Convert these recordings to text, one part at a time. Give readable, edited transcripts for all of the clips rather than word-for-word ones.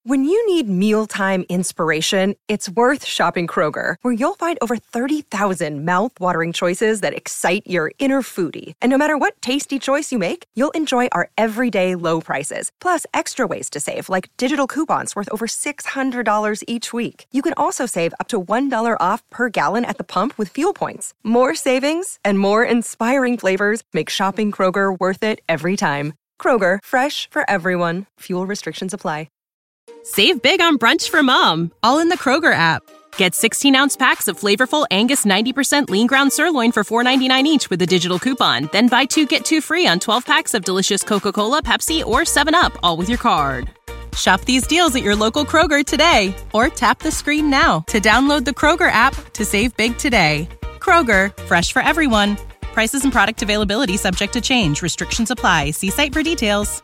When you need mealtime inspiration, it's worth shopping Kroger, where you'll find over 30,000 mouth-watering choices that excite your inner foodie. And no matter what tasty choice you make, you'll enjoy our everyday low prices, plus extra ways to save, like digital coupons worth over $600 each week. You can also save up to $1 off per gallon at the pump with fuel points. More savings and more inspiring flavors make shopping Kroger worth it every time. Kroger, fresh for everyone. Fuel restrictions apply. Save big on brunch for mom, all in the Kroger app. Get 16-ounce packs of flavorful Angus 90% lean ground sirloin for $4.99 each with a digital coupon. Then buy 2, get 2 free on 12 packs of delicious Coca-Cola, Pepsi, or 7-Up, all with your card. Shop these deals at your local Kroger today, or tap the screen now to download the Kroger app to save big today. Kroger, fresh for everyone. Prices and product availability subject to change. Restrictions apply. See site for details.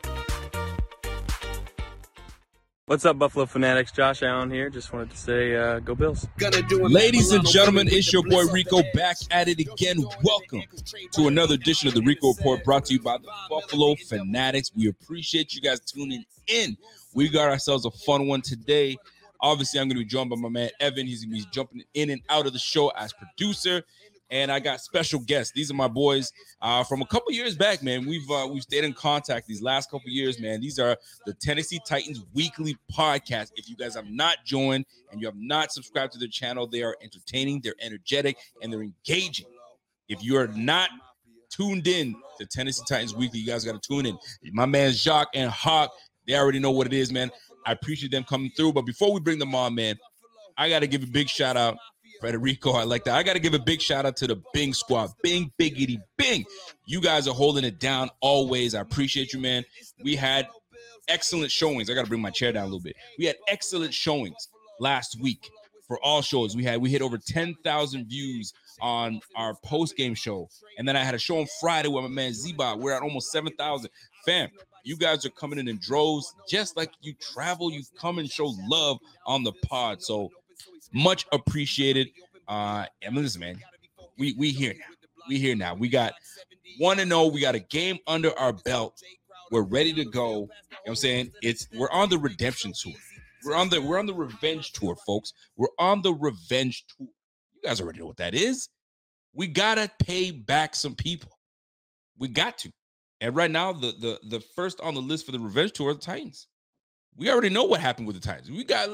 What's up, Buffalo Fanatics? Josh Allen here. Just wanted to say, go Bills. Ladies and gentlemen, it's your boy Rico back at it again. Welcome to another edition of the Rico Report brought to you by the Buffalo Fanatics. We appreciate you guys tuning in. We got ourselves a fun one today. Obviously, I'm going to be joined by my man Evan. He's going to be jumping in and out of the show as producer. And I got special guests. These are my boys from a couple years back, man. We've stayed in contact these last couple years, man. These are the Tennessee Titans Weekly Podcast. If you guys have not joined and you have not subscribed to their channel, they are entertaining, they're energetic, and they're engaging. If you are not tuned in to Tennessee Titans Weekly, you guys got to tune in. My man Jacques and Hawk, they already know what it is, man. I appreciate them coming through. But before we bring them on, man, I got to give a big shout out. Federico, I like that. I got to give a big shout out to the Bing squad. Bing, biggity, bing. You guys are holding it down always. I appreciate you, man. We had excellent showings. I got to bring my chair down a little bit. We had excellent showings last week for all shows. We hit over 10,000 views on our post-game show. And then I had a show on Friday with my man Zeba. We're at almost 7,000. Fam, you guys are coming in droves. Just like you travel, you come and show love on the pod. So much appreciated. And listen, man, we here now. We here now. We got 1-0. We got a game under our belt. We're ready to go. You know what I'm saying? We're on the redemption tour. We're on the revenge tour, folks. We're on the revenge tour. You guys already know what that is. We gotta pay back some people. We got to. And right now, the first on the list for the revenge tour are the Titans. We already know what happened with the Titans. We got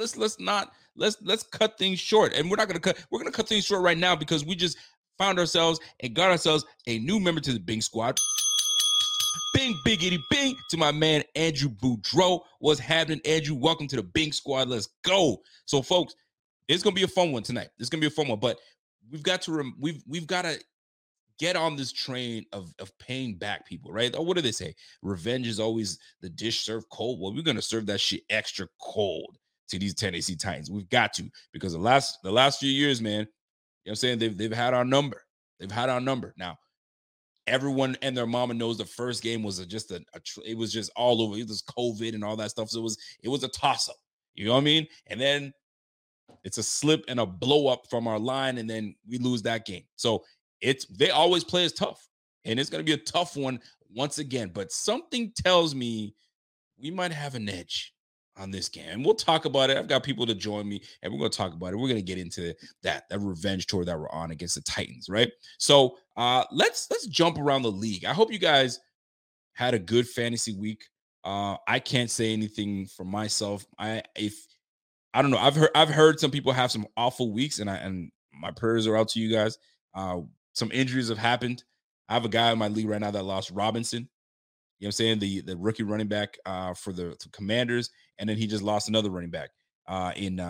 let's cut things short. And we're gonna cut things short right now because we just found ourselves and got ourselves a new member to the Bing squad. Bing, biggity, bing to my man Andrew Boudreau. What's happening, Andrew? Welcome to the Bing squad. Let's go. So, folks, it's gonna be a fun one tonight. It's gonna be a fun one, but we've got to get on this train of paying back people, right? Oh, what do they say? Revenge is always the dish served cold. Well, we're going to serve that shit extra cold to these Tennessee Titans. We've got to, because the last few years, man, you know what I'm saying? They've had our number. They've had our number. Now, everyone and their mama knows the first game was it was just all over. It was COVID and all that stuff. So it was a toss-up. You know what I mean? And then it's a slip and a blow up from our line, and then we lose that game. So they always play as tough, and it's going to be a tough one once again. But something tells me we might have an edge on this game, and we'll talk about it. I've got people to join me, and we're going to talk about it. We're going to get into that revenge tour that we're on against the Titans, right? So let's jump around the league. I hope you guys had a good fantasy week. I can't say anything for myself. I don't know. I've heard some people have some awful weeks, and my prayers are out to you guys. Some injuries have happened. I have a guy in my league right now that lost Robinson. You know what I'm saying? The rookie running back for the Commanders. And then he just lost another running back in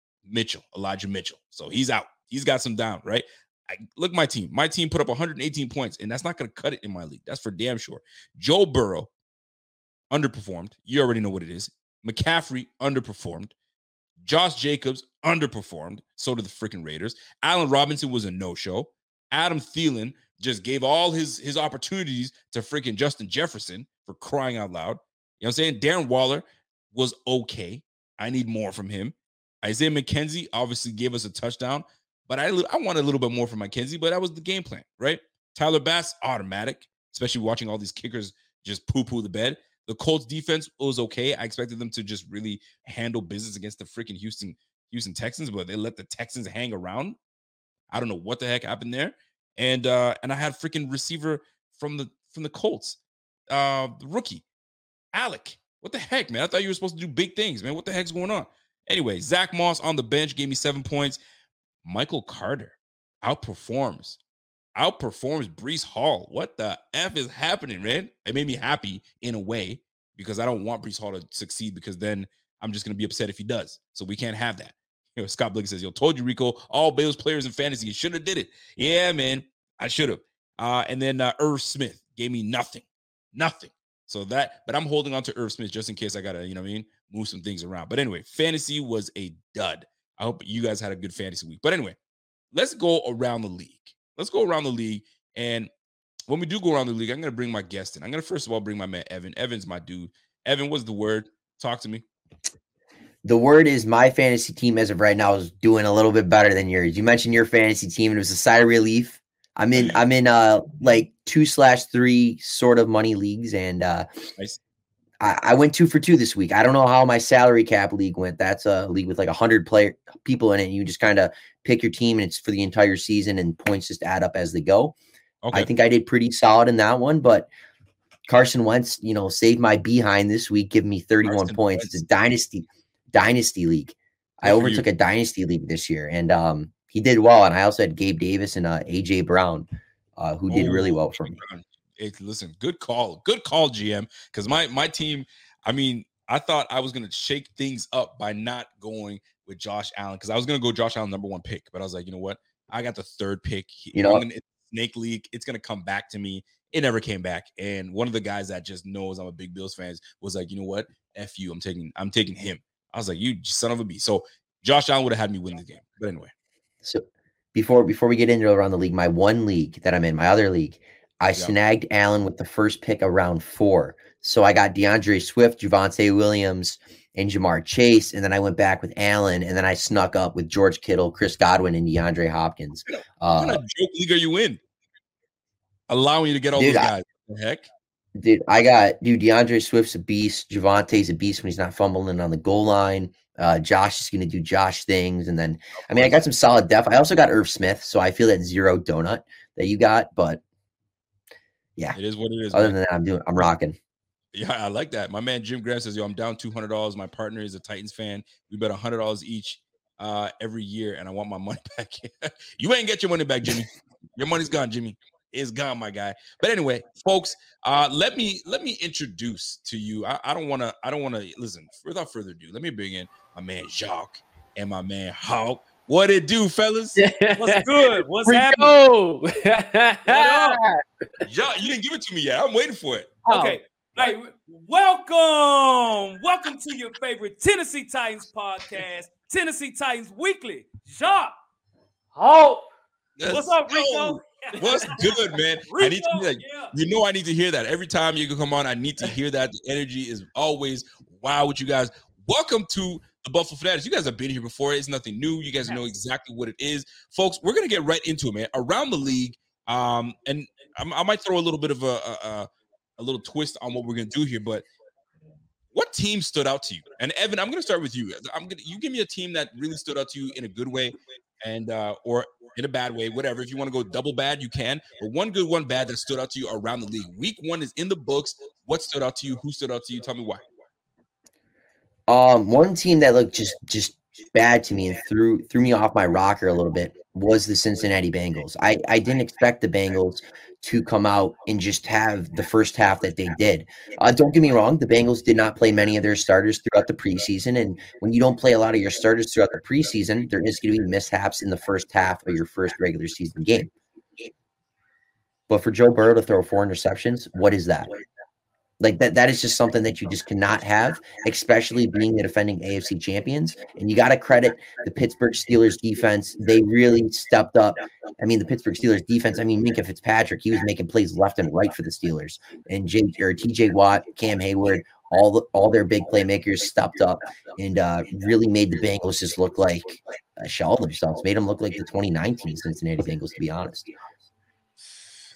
Elijah Mitchell. So he's out. He's got some down, right? Look, my team. My team put up 118 points, and that's not going to cut it in my league. That's for damn sure. Joe Burrow underperformed. You already know what it is. McCaffrey underperformed. Josh Jacobs underperformed. So did the freaking Raiders. Allen Robinson was a no-show. Adam Thielen just gave all his opportunities to freaking Justin Jefferson, for crying out loud. You know what I'm saying? Darren Waller was okay. I need more from him. Isaiah McKenzie obviously gave us a touchdown, but I want a little bit more from McKenzie, but that was the game plan, right? Tyler Bass, automatic, especially watching all these kickers just poo-poo the bed. The Colts defense was okay. I expected them to just really handle business against the freaking Houston Texans, but they let the Texans hang around. I don't know what the heck happened there. And I had freaking receiver from the Colts, the rookie, Alec. What the heck, man? I thought you were supposed to do big things, man. What the heck's going on? Anyway, Zach Moss on the bench gave me 7 points. Michael Carter outperforms Breece Hall. What the F is happening, man? It made me happy in a way because I don't want Breece Hall to succeed because then I'm just going to be upset if he does. So we can't have that. You know, Scott Blake says, yo, told you, Rico, all Bills players in fantasy, you should have did it. Yeah, man, I should have. And then Irv Smith gave me nothing. So that, but I'm holding on to Irv Smith just in case I got to, you know what I mean, move some things around. But anyway, fantasy was a dud. I hope you guys had a good fantasy week. But anyway, let's go around the league. And when we do go around the league, I'm going to bring my guest in. I'm going to first of all bring my man, Evan. Evan's my dude. Evan, what's the word? Talk to me. The word is my fantasy team as of right now is doing a little bit better than yours. You mentioned your fantasy team, and it was a sigh of relief. I'm in like 2/3 sort of money leagues, and nice. I went 2 for 2 this week. I don't know how my salary cap league went. That's a league with like 100 people in it. And you just kind of pick your team, and it's for the entire season, and points just add up as they go. Okay. I think I did pretty solid in that one, but Carson Wentz, saved my behind this week, giving me 31 points. It's a dynasty league. I overtook a dynasty league this year, and he did well. And I also had Gabe Davis and AJ Brown, who did really well for me. Hey, listen, good call, GM. Because my team, I mean, I thought I was gonna shake things up by not going with Josh Allen because I was gonna go Josh Allen #1 pick, but I was like, you know what? I got the 3rd pick. Snake League, it's gonna come back to me. It never came back. And one of the guys that just knows I'm a big Bills fan was like, you know what? F you. I'm taking him. I was like, you son of a beast. So Josh Allen would have had me win the game. But anyway. So before we get into around the league, my one league that I'm in, my other league, I snagged Allen with the first pick around 4. So I got DeAndre Swift, Javonte Williams, and Jamar Chase. And then I went back with Allen, and then I snuck up with George Kittle, Chris Godwin, and DeAndre Hopkins. What kind of joke league are you in? Allowing you to get all those guys. What the heck? DeAndre Swift's a beast. Javonte's a beast when he's not fumbling on the goal line. Josh is going to do Josh things. And then, I got some solid depth. I also got Irv Smith, so I feel that zero donut that you got. But, yeah. It is what it is. Other than that, I'm rocking. Yeah, I like that. My man Jim Graham says, yo, I'm down $200. My partner is a Titans fan. We bet $100 each every year, and I want my money back. You ain't get your money back, Jimmy. Your money's gone, Jimmy. It's gone, my guy. But anyway, folks, let me introduce to you. I don't want to listen. Without further ado, let me bring in my man Jacques and my man Hawk. What it do, fellas? What's good? What's happening? What up? Jacques, you didn't give it to me yet. I'm waiting for it. Okay. Hey, welcome to your favorite Tennessee Titans podcast, Tennessee Titans Weekly. Jacques. Oh, what's up, Rico? What's good, man? Rico, I need to hear that. Yeah. I need to hear that. Every time you come on, I need to hear that. The energy is always wow with you guys. Welcome to the Buffalo Fanatics. You guys have been here before. It's nothing new. You guys know exactly what it is. Folks, we're going to get right into it, man. Around the league, and I might throw a little bit of a little twist on what we're going to do here, but what team stood out to you? And Evan, I'm going to start with you. You give me a team that really stood out to you in a good way and or in a bad way, whatever. If you want to go double bad, you can. But one good, one bad that stood out to you around the league. Week 1 is in the books. What stood out to you? Who stood out to you? Tell me why. One team that looked just bad to me and threw me off my rocker a little bit was the Cincinnati Bengals. I didn't expect the Bengals to come out and just have the first half that they did. Don't get me wrong, the Bengals did not play many of their starters throughout the preseason, and when you don't play a lot of your starters throughout the preseason, there is going to be mishaps in the first half of your first regular season game. But for Joe Burrow to throw 4 interceptions, what is that? Like that is just something that you just cannot have, especially being the defending AFC champions. And you got to credit the Pittsburgh Steelers defense. They really stepped up. I mean, the Pittsburgh Steelers defense, Minkah Fitzpatrick, he was making plays left and right for the Steelers. And TJ Watt, Cam Hayward, all their big playmakers stepped up and really made the Bengals just look like a shell of themselves, made them look like the 2019 Cincinnati Bengals, to be honest.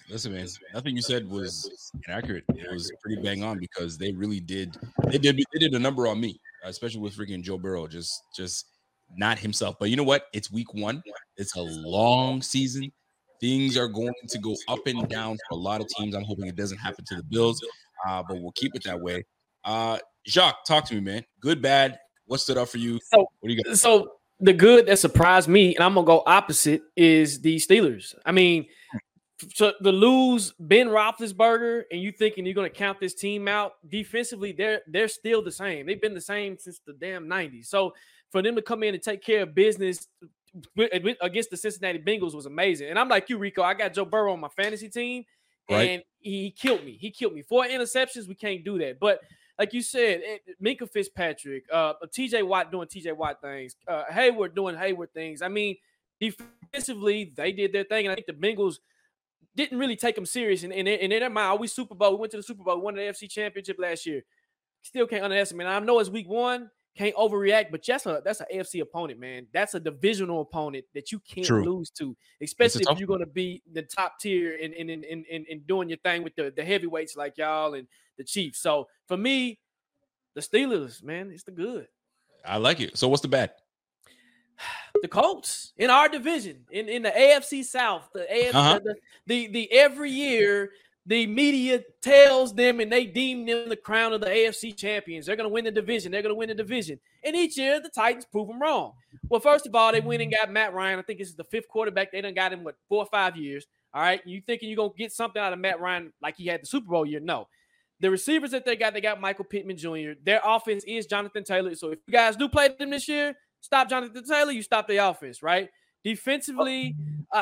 Listen, man, nothing you said was inaccurate. It was pretty bang on because they really did. They did a number on me, especially with freaking Joe Burrow, just not himself. But you know what? It's week 1. It's a long season. Things are going to go up and down for a lot of teams. I'm hoping it doesn't happen to the Bills, but we'll keep it that way. Jacques, talk to me, man. Good, bad. What stood up for you? So, what do you got? So the good that surprised me, and I'm gonna go opposite, is the Steelers. I mean, so the lose Ben Roethlisberger, and you thinking you're gonna count this team out defensively? They're still the same. They've been the same since the damn 90s. So for them to come in and take care of business against the Cincinnati Bengals was amazing. And I'm like you, Rico. I got Joe Burrow on my fantasy team, and he killed me. 4 interceptions. We can't do that. But like you said, Minkah Fitzpatrick, TJ Watt doing TJ Watt things, Hayward doing Hayward things. I mean, defensively, they did their thing. And I think the Bengals didn't really take them serious. And in their mind, we went to the Super Bowl, won the AFC Championship last year. Still can't underestimate. I know it's week 1. Can't overreact, but that's an AFC opponent, man. That's a divisional opponent that you can't lose to, especially if you're going to be the top tier and doing your thing with the heavyweights like y'all and the Chiefs. So for me, the Steelers, man, it's the good. I like it. So what's the bad? The Colts in our division, in the AFC South, the AFC, the every year. The media tells them and they deem them the crown of the AFC champions. They're going to win the division. And each year, the Titans prove them wrong. Well, first of all, they went and got Matt Ryan. I think this is the 5th quarterback. They done got him, 4 or 5 years. All right. You thinking you're going to get something out of Matt Ryan like he had the Super Bowl year? No. The receivers that they got Michael Pittman Jr. Their offense is Jonathan Taylor. So if you guys do play them this year, stop Jonathan Taylor, you stop the offense, right? Defensively,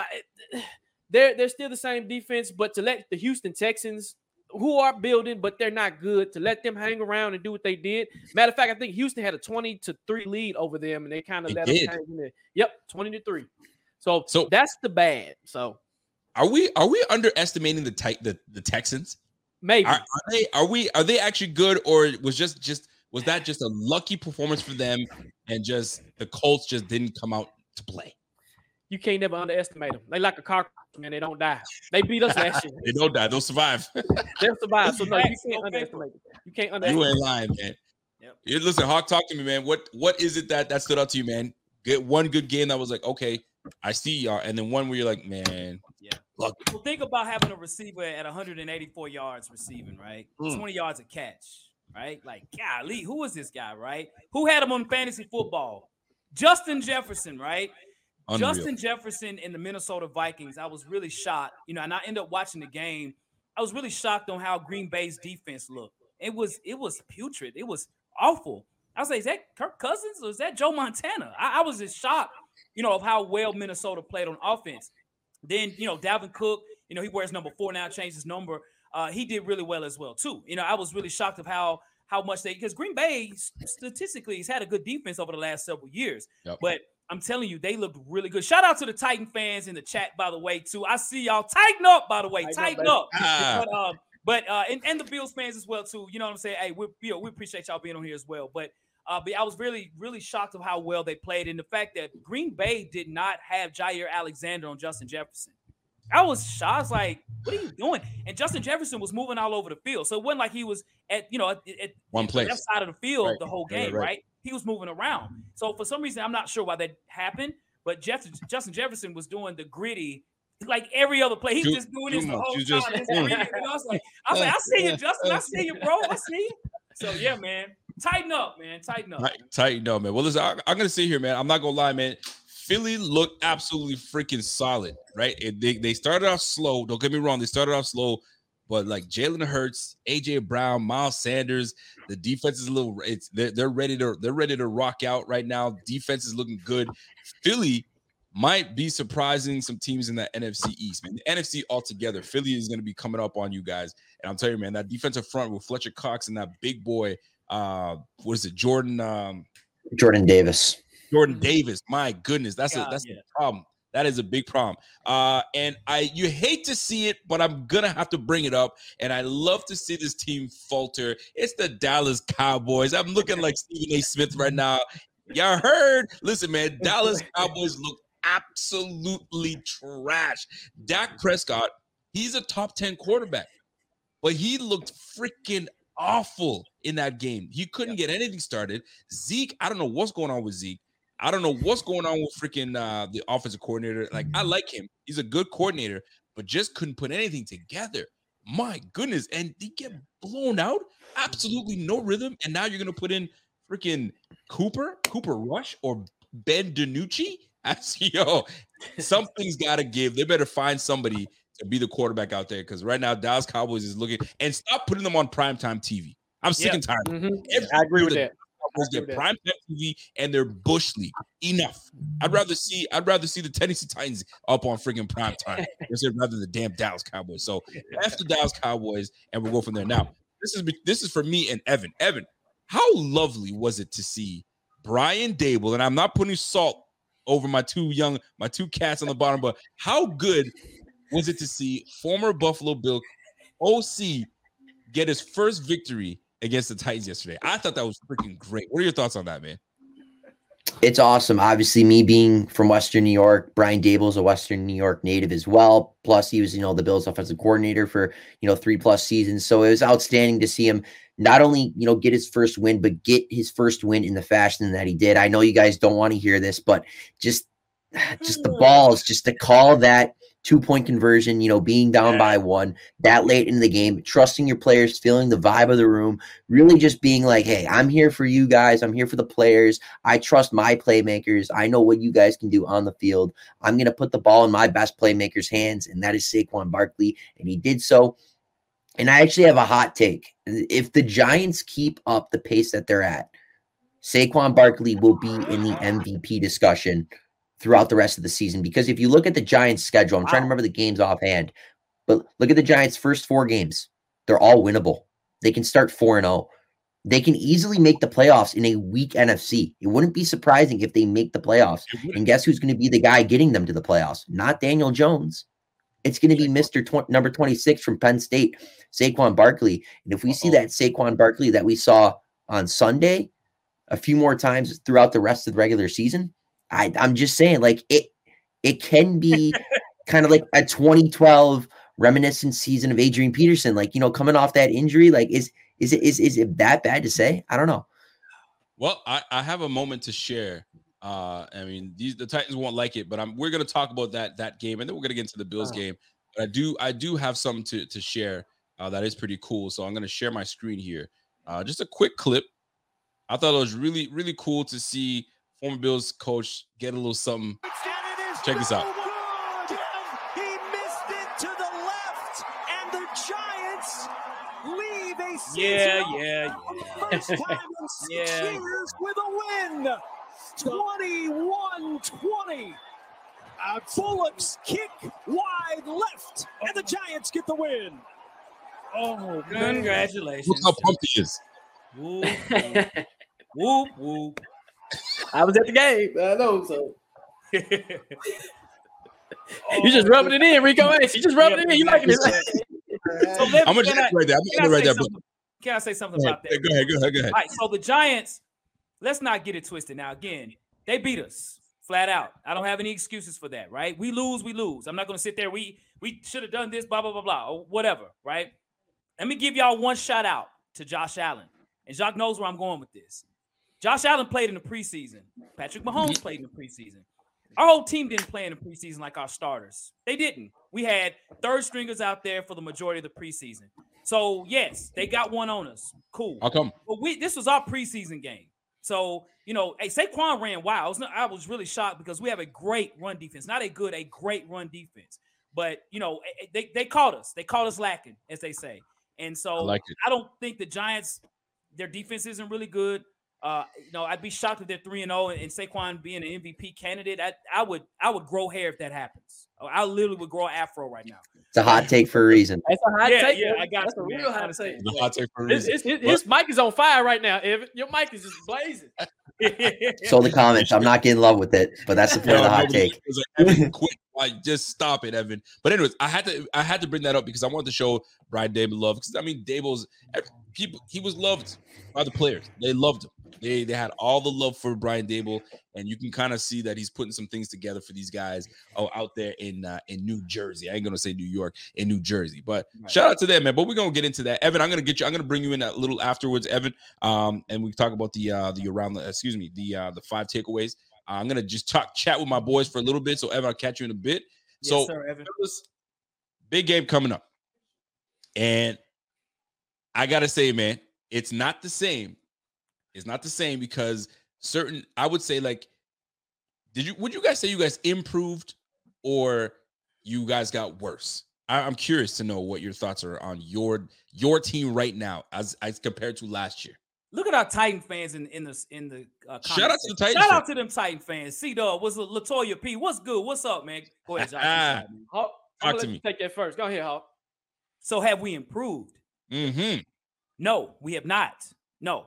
They're still the same defense, but to let the Houston Texans, who are building, but they're not good, to let them hang around and do what they did. Matter of fact, I think Houston had a 20-3 lead over them, and they kind of let them hang in there. Yep, 20-3. So that's the bad. So are we underestimating the Texans? Maybe. Are they actually good, or was that just a lucky performance for them, and just the Colts just didn't come out to play? You can't never underestimate them. They like a car, man. They don't die. They beat us last year. They don't die. They'll survive. They'll survive. So no, you can't underestimate them. You can't underestimate. You ain't lying, man. Yep. Listen, Hawk, talk to me, man. What is it that stood out to you, man? Get one good game that was like, okay, I see y'all, and then one where you're like, man, Well, think about having a receiver at 184 yards receiving, right? 20 yards a catch, right? Like, golly, who is this guy, right? Who had him on fantasy football? Justin Jefferson, right? Unreal. Justin Jefferson and the Minnesota Vikings, I was really shocked. And I ended up watching the game. I was really shocked on how Green Bay's defense looked. It was putrid. It was awful. I was like, is that Kirk Cousins or is that Joe Montana? I was just shocked, of how well Minnesota played on offense. Then, Dalvin Cook, he wears number 4 now, changed his number. He did really well as well, too. I was really shocked of how much because Green Bay statistically has had a good defense over the last several years. Yep. But I'm telling you, they looked really good. Shout out to the Titan fans in the chat, by the way, too. I see y'all. Tighten up, by the way. Tighten up. But the Bills fans as well, too. You know what I'm saying? Hey, we appreciate y'all being on here as well. But I was really, really shocked of how well they played and the fact that Green Bay did not have Jair Alexander on Justin Jefferson. I was shocked. I was like, what are you doing? And Justin Jefferson was moving all over the field. So it wasn't like he was at one place, left side of the field the whole game, right? He was moving around. So for some reason, I'm not sure why that happened, but Justin Jefferson was doing the gritty, like every other play. He's just doing this the whole time. I was like, I see you, Justin. I see you, bro. I see you. So yeah, man. Tighten up, man. Tighten up. Tighten up, man. Well, listen, I'm going to sit here, man. I'm not going to lie, man. Philly looked absolutely freaking solid, right? They started off slow. Don't get me wrong. They started off slow, but like Jalen Hurts, AJ Brown, Miles Sanders, the defense is a little. They're ready to rock out right now. Defense is looking good. Philly might be surprising some teams in the NFC East, man. The NFC altogether, Philly is going to be coming up on you guys, and I'm telling you, man, that defensive front with Fletcher Cox and that big boy, what is it, Jordan Davis. Jordan Davis, my goodness, that's a problem. That is a big problem. And you hate to see it, but I'm gonna have to bring it up. And I love to see this team falter. It's the Dallas Cowboys. I'm looking like Stephen A. Smith right now. Y'all heard? Listen, man, Dallas Cowboys look absolutely trash. Dak Prescott He's a top 10 quarterback, but he looked freaking awful in that game. He couldn't get anything started. Zeke, I don't know what's going on with Zeke. I don't know what's going on with freaking the offensive coordinator. Like, I like him. He's a good coordinator, but just couldn't put anything together. My goodness. And they get blown out. Absolutely no rhythm. And now you're going to put in freaking Cooper Rush, or Ben DiNucci? Something's got to give. They better find somebody to be the quarterback out there, because right now Dallas Cowboys is looking, and stop putting them on primetime TV. I'm sick and tired. I agree with that. Cowboys get primetime TV and they're Bush League. Enough. I'd rather see the Tennessee Titans up on freaking primetime rather than the damn Dallas Cowboys. So after Dallas Cowboys, and we'll go from there. Now, this is for me and Evan. Evan, how lovely was it to see Brian Daboll, and I'm not putting salt over my two cats on the bottom, but how good was it to see former Buffalo Bill OC get his first victory against the Titans yesterday? I thought that was freaking great. What are your thoughts on that, man? It's awesome. Obviously, me being from Western New York, Brian Daboll is a Western New York native as well. Plus, he was, the Bills offensive coordinator for, 3+ seasons. So it was outstanding to see him not only, get his first win, but get his first win in the fashion that he did. I know you guys don't want to hear this, but just the balls, just to call that 2-point conversion, being down by 1 that late in the game, trusting your players, feeling the vibe of the room, really just being like, hey, I'm here for you guys. I'm here for the players. I trust my playmakers. I know what you guys can do on the field. I'm going to put the ball in my best playmaker's hands, and that is Saquon Barkley. And he did so. And I actually have a hot take. If the Giants keep up the pace that they're at, Saquon Barkley will be in the MVP discussion throughout the rest of the season. Because if you look at the Giants' schedule, I'm trying to remember the games offhand, but look at the Giants' first 4 games. They're all winnable. They can start 4-0. They can easily make the playoffs in a weak NFC. It wouldn't be surprising if they make the playoffs. And guess who's going to be the guy getting them to the playoffs? Not Daniel Jones. It's going to be number 26 from Penn State, Saquon Barkley. And if we see that Saquon Barkley that we saw on Sunday a few more times throughout the rest of the regular season, I'm just saying, like, it can be kind of like a 2012 reminiscent season of Adrian Peterson, like, coming off that injury. Like, is it that bad to say? I don't know. Well, I have a moment to share. The Titans won't like it, but we're going to talk about that game, and then we're going to get into the Bills game. But I do have something to share that is pretty cool. So I'm going to share my screen here. Just a quick clip. I thought it was really, really cool to see former Bills coach get a little something. Check this out. He missed it to the left, and the Giants leave a season first time in 6 years with a win. 21-20. Bullock's kick wide left, and the Giants get the win. Oh, congratulations. Look how pumped he is. Whoop, whoop. Whoop, whoop. I was at the game. I know, so. You just rubbing it in, Rico. You just rubbing it in. You liking it? So I'm going to right there. Can I say something about that? Go ahead. All right, so the Giants, let's not get it twisted. Now, again, they beat us flat out. I don't have any excuses for that, right? We lose. I'm not going to sit there. We should have done this, blah, blah, blah, blah, or whatever, right? Let me give y'all one shout out to Josh Allen. And Jacques knows where I'm going with this. Josh Allen played in the preseason. Patrick Mahomes played in the preseason. Our whole team didn't play in the preseason like our starters. They didn't. We had third stringers out there for the majority of the preseason. So, yes, they got one on us. Cool. How come? But this was our preseason game. So, hey, Saquon ran wild. I was really shocked because we have a great run defense. Not a great run defense. But, they caught us. They caught us lacking, as they say. And so I don't think the Giants, their defense isn't really good. I'd be shocked if they're 3-0 and Saquon being an MVP candidate. I would grow hair if that happens. I literally would grow an afro right now. It's a hot take for a reason. It's a hot take. Yeah, I got That's a real hot take. It's a hot take for a reason. His mic is on fire right now, Evan. Your mic is just blazing. So the comments, I'm not getting in love with it, but that's the point of the hot take. Quit. Just stop it, Evan. But anyways, I had to bring that up because I wanted to show Brian Daboll love. Because Daboll's people, he was loved by the players. They loved him. They had all the love for Brian Daboll, and you can kind of see that he's putting some things together for these guys out there in New Jersey. I ain't gonna say New York, in New Jersey, but shout out to them, man. But we're gonna get into that. Evan, I'm gonna bring you in a little afterwards, Evan. And we talk about the 5 takeaways. I'm gonna just chat with my boys for a little bit. So Evan, I'll catch you in a bit. Yes, so sir, Evan. Big game coming up, and I gotta say, man, it's not the same. It's not the same because I would say, like, would you guys say you guys improved or you guys got worse? I'm curious to know what your thoughts are on your team right now as compared to last year. Look at our Titan fans in the shout out to the Titans. Shout out to them Titan fans. C-Dog, what's Latoya P? What's good? What's up, man? Go ahead, Josh. Talk to me. Take that first. Go ahead, Hawk. So have we improved? Mm-hmm. No, we have not. No.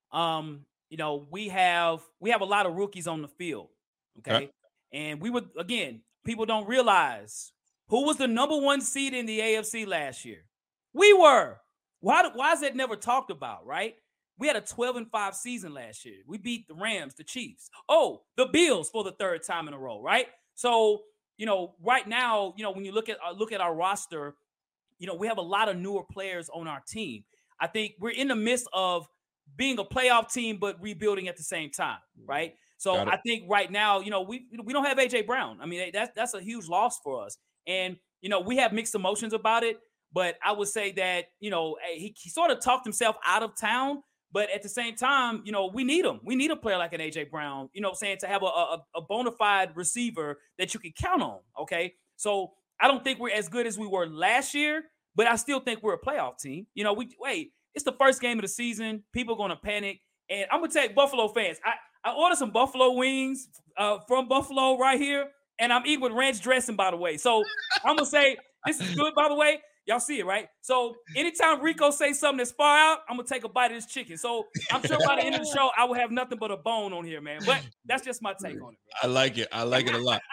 We have a lot of rookies on the field. Okay. And people don't realize who was the number 1 seed in the AFC last year. We were. Why is that never talked about, right? We had a 12-5 season last year. We beat the Rams, the Chiefs. Oh, the Bills for the 3rd time in a row, right? So, right now, when you look at our roster, we have a lot of newer players on our team. I think we're in the midst of being a playoff team, but rebuilding at the same time, right? So I think right now, we don't have AJ Brown. I mean, that's a huge loss for us. And, we have mixed emotions about it, but I would say that, he sort of talked himself out of town, but at the same time, we need him. We need a player like an AJ Brown, to have a bona fide receiver that you can count on, okay? So I don't think we're as good as we were last year, but I still think we're a playoff team. It's the first game of the season. People are going to panic. And I'm going to tell Buffalo fans, I ordered some buffalo wings from Buffalo right here, and I'm eating with ranch dressing, by the way. So I'm going to say, this is good, by the way. Y'all see it, right? So anytime Rico says something that's far out, I'm going to take a bite of this chicken. So I'm sure by the end of the show, I will have nothing but a bone on here, man. But that's just my take on it. Bro. I like it. I like it a lot.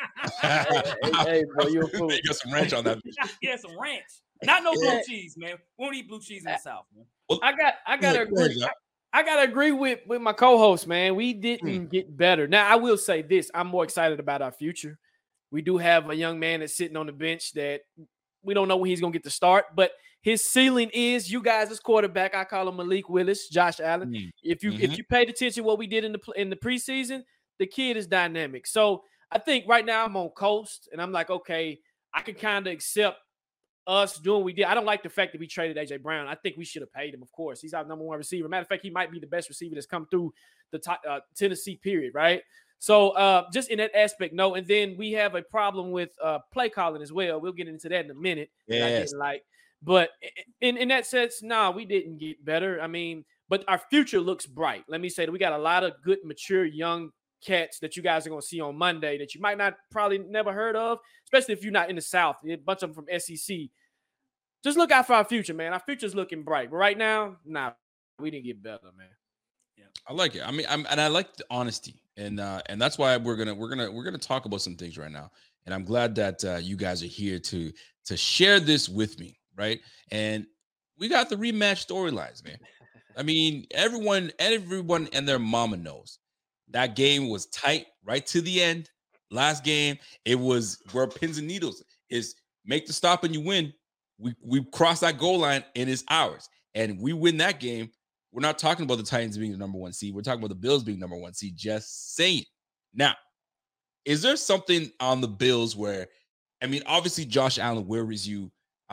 hey, bro, you're a fool. You got some ranch on that. Yeah, some ranch. Not no blue cheese, man. We won't eat blue cheese in the South, man. Well, I gotta agree. I gotta agree with my co-host, man. We didn't get better. Now, I will say this: I'm more excited about our future. We do have a young man that's sitting on the bench that we don't know when he's gonna get to start, but his ceiling is you guys as quarterback. I call him Malik Willis, Josh Allen. If you paid attention to what we did in the preseason, the kid is dynamic. So I think right now I'm on coast, and I'm like, okay, I can kind of accept us doing what we did. I don't like the fact that we traded AJ Brown. I think we should have paid him, of course. He's our number 1 receiver. Matter of fact, he might be the best receiver that's come through the Tennessee period, right? So just in that aspect, no. And then we have a problem with play calling as well. We'll get into that in a minute. Yes. But in that sense, we didn't get better. I mean, but our future looks bright. Let me say that we got a lot of good, mature, young cats that you guys are going to see on Monday that you might not probably never heard of, especially if you're not in the South. A bunch of them from SEC. Just look out for our future, man. Our future's looking bright. But right now, we didn't get better, man. Yeah, I like it. I mean, and I like the honesty, and that's why we're gonna talk about some things right now. And I'm glad that you guys are here to share this with me, right? And we got the rematch storylines, man. I mean, everyone and their mama knows that game was tight right to the end. Last game, it was where pins and needles is make the stop and you win. We cross that goal line and it's ours. And we win that game. We're not talking about the Titans being the number 1 seed. We're talking about the Bills being number 1 seed. Just saying. Now, is there something on the Bills where, I mean, obviously Josh Allen worries you,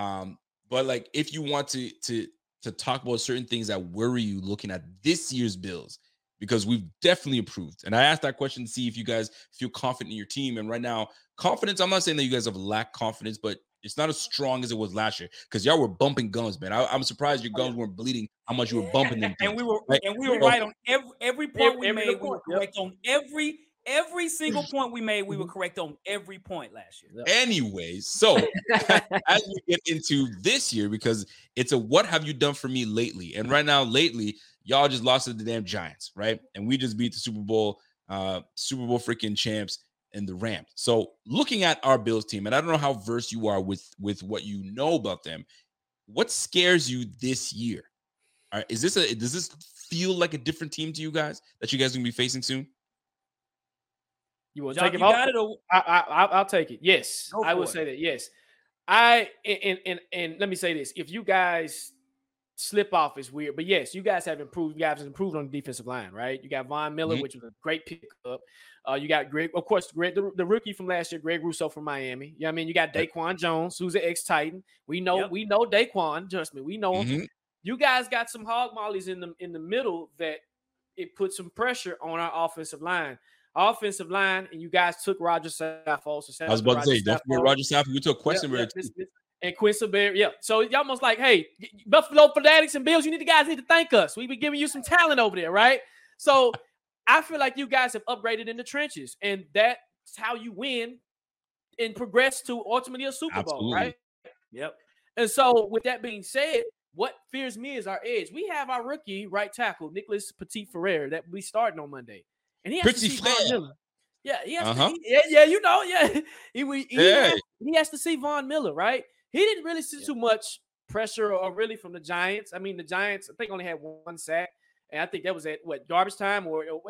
but like if you want to talk about certain things that worry you looking at this year's Bills, because we've definitely improved. And I asked that question to see if you guys feel confident in your team. And right now, confidence, I'm not saying that you guys have lacked confidence, but it's not as strong as it was last year because y'all were bumping gums, man. I'm surprised your gums weren't bleeding. How much you were bumping them, and we were right on every point we made. We were correct on every single point we made. We were correct on every point last year. Anyways, so as we get into this year, because it's a what have you done for me lately? And right now, lately, y'all just lost to the damn Giants, right? And we just beat the Super Bowl freaking champs and the Rams. So looking at our Bills team, and I don't know how versed you are with what you know about them, what scares you this year? All right, does this feel like a different team to you guys that you guys are gonna be facing soon? You want to take it? Got it? I'll take it. Yes, I will say that. Yes, and let me say this: if you guys slip off, it's weird, but yes, you guys have improved. You guys have improved on the defensive line, right? You got Von Miller, which was a great pickup. You got Greg, of course, the rookie from last year, Greg Rousseau from Miami. You know what I mean? You got Daquan Jones, who's an ex-Titan. We know Daquan. Trust me, we know him. You guys got some hog mollies in the middle that it put some pressure on our offensive line. And you guys took Roger Saffold. So I was about to say, don't forget Roger Saffold. We took Questenberry and Questenberry. Yeah. So it's almost like, hey, Buffalo Fanatics and Bills, guys need to thank us. We've been giving you some talent over there, right? So I feel like you guys have upgraded in the trenches, and that's how you win and progress to ultimately a Super Bowl, right? Yep. And so with that being said, what fears me is our edge. We have our rookie right tackle, Nicholas Petit-Frere, that we starting on Monday. And he has to see Von Miller. Yeah, he has to, he has to see Von Miller, right? He didn't really see too much pressure or really from the Giants. I mean, the Giants, I think, only had one sack. And I think that was at, garbage time?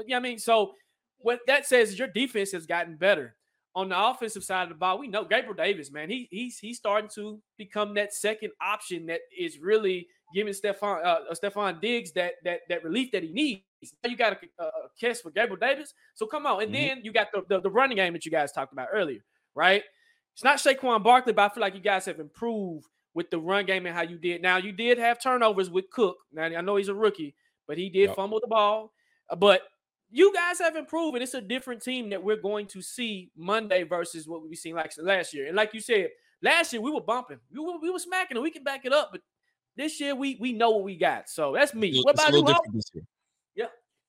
So what that says is your defense has gotten better. On the offensive side of the ball, we know Gabriel Davis, man, he's starting to become that second option that is really giving Stephon Diggs that relief that he needs. Now you got a catch for Gabriel Davis. So come on. And then you got the running game that you guys talked about earlier, right? It's not Saquon Barkley, but I feel like you guys have improved with the run game and how you did. Now, you did have turnovers with Cook. Now, I know he's a rookie, but he did fumble the ball. But you guys have improved, and it's a different team that we're going to see Monday versus what we've seen like last year. And like you said, last year we were bumping. We were smacking it. We can back it up. But this year we know what we got. So that's me. What about you? Yeah.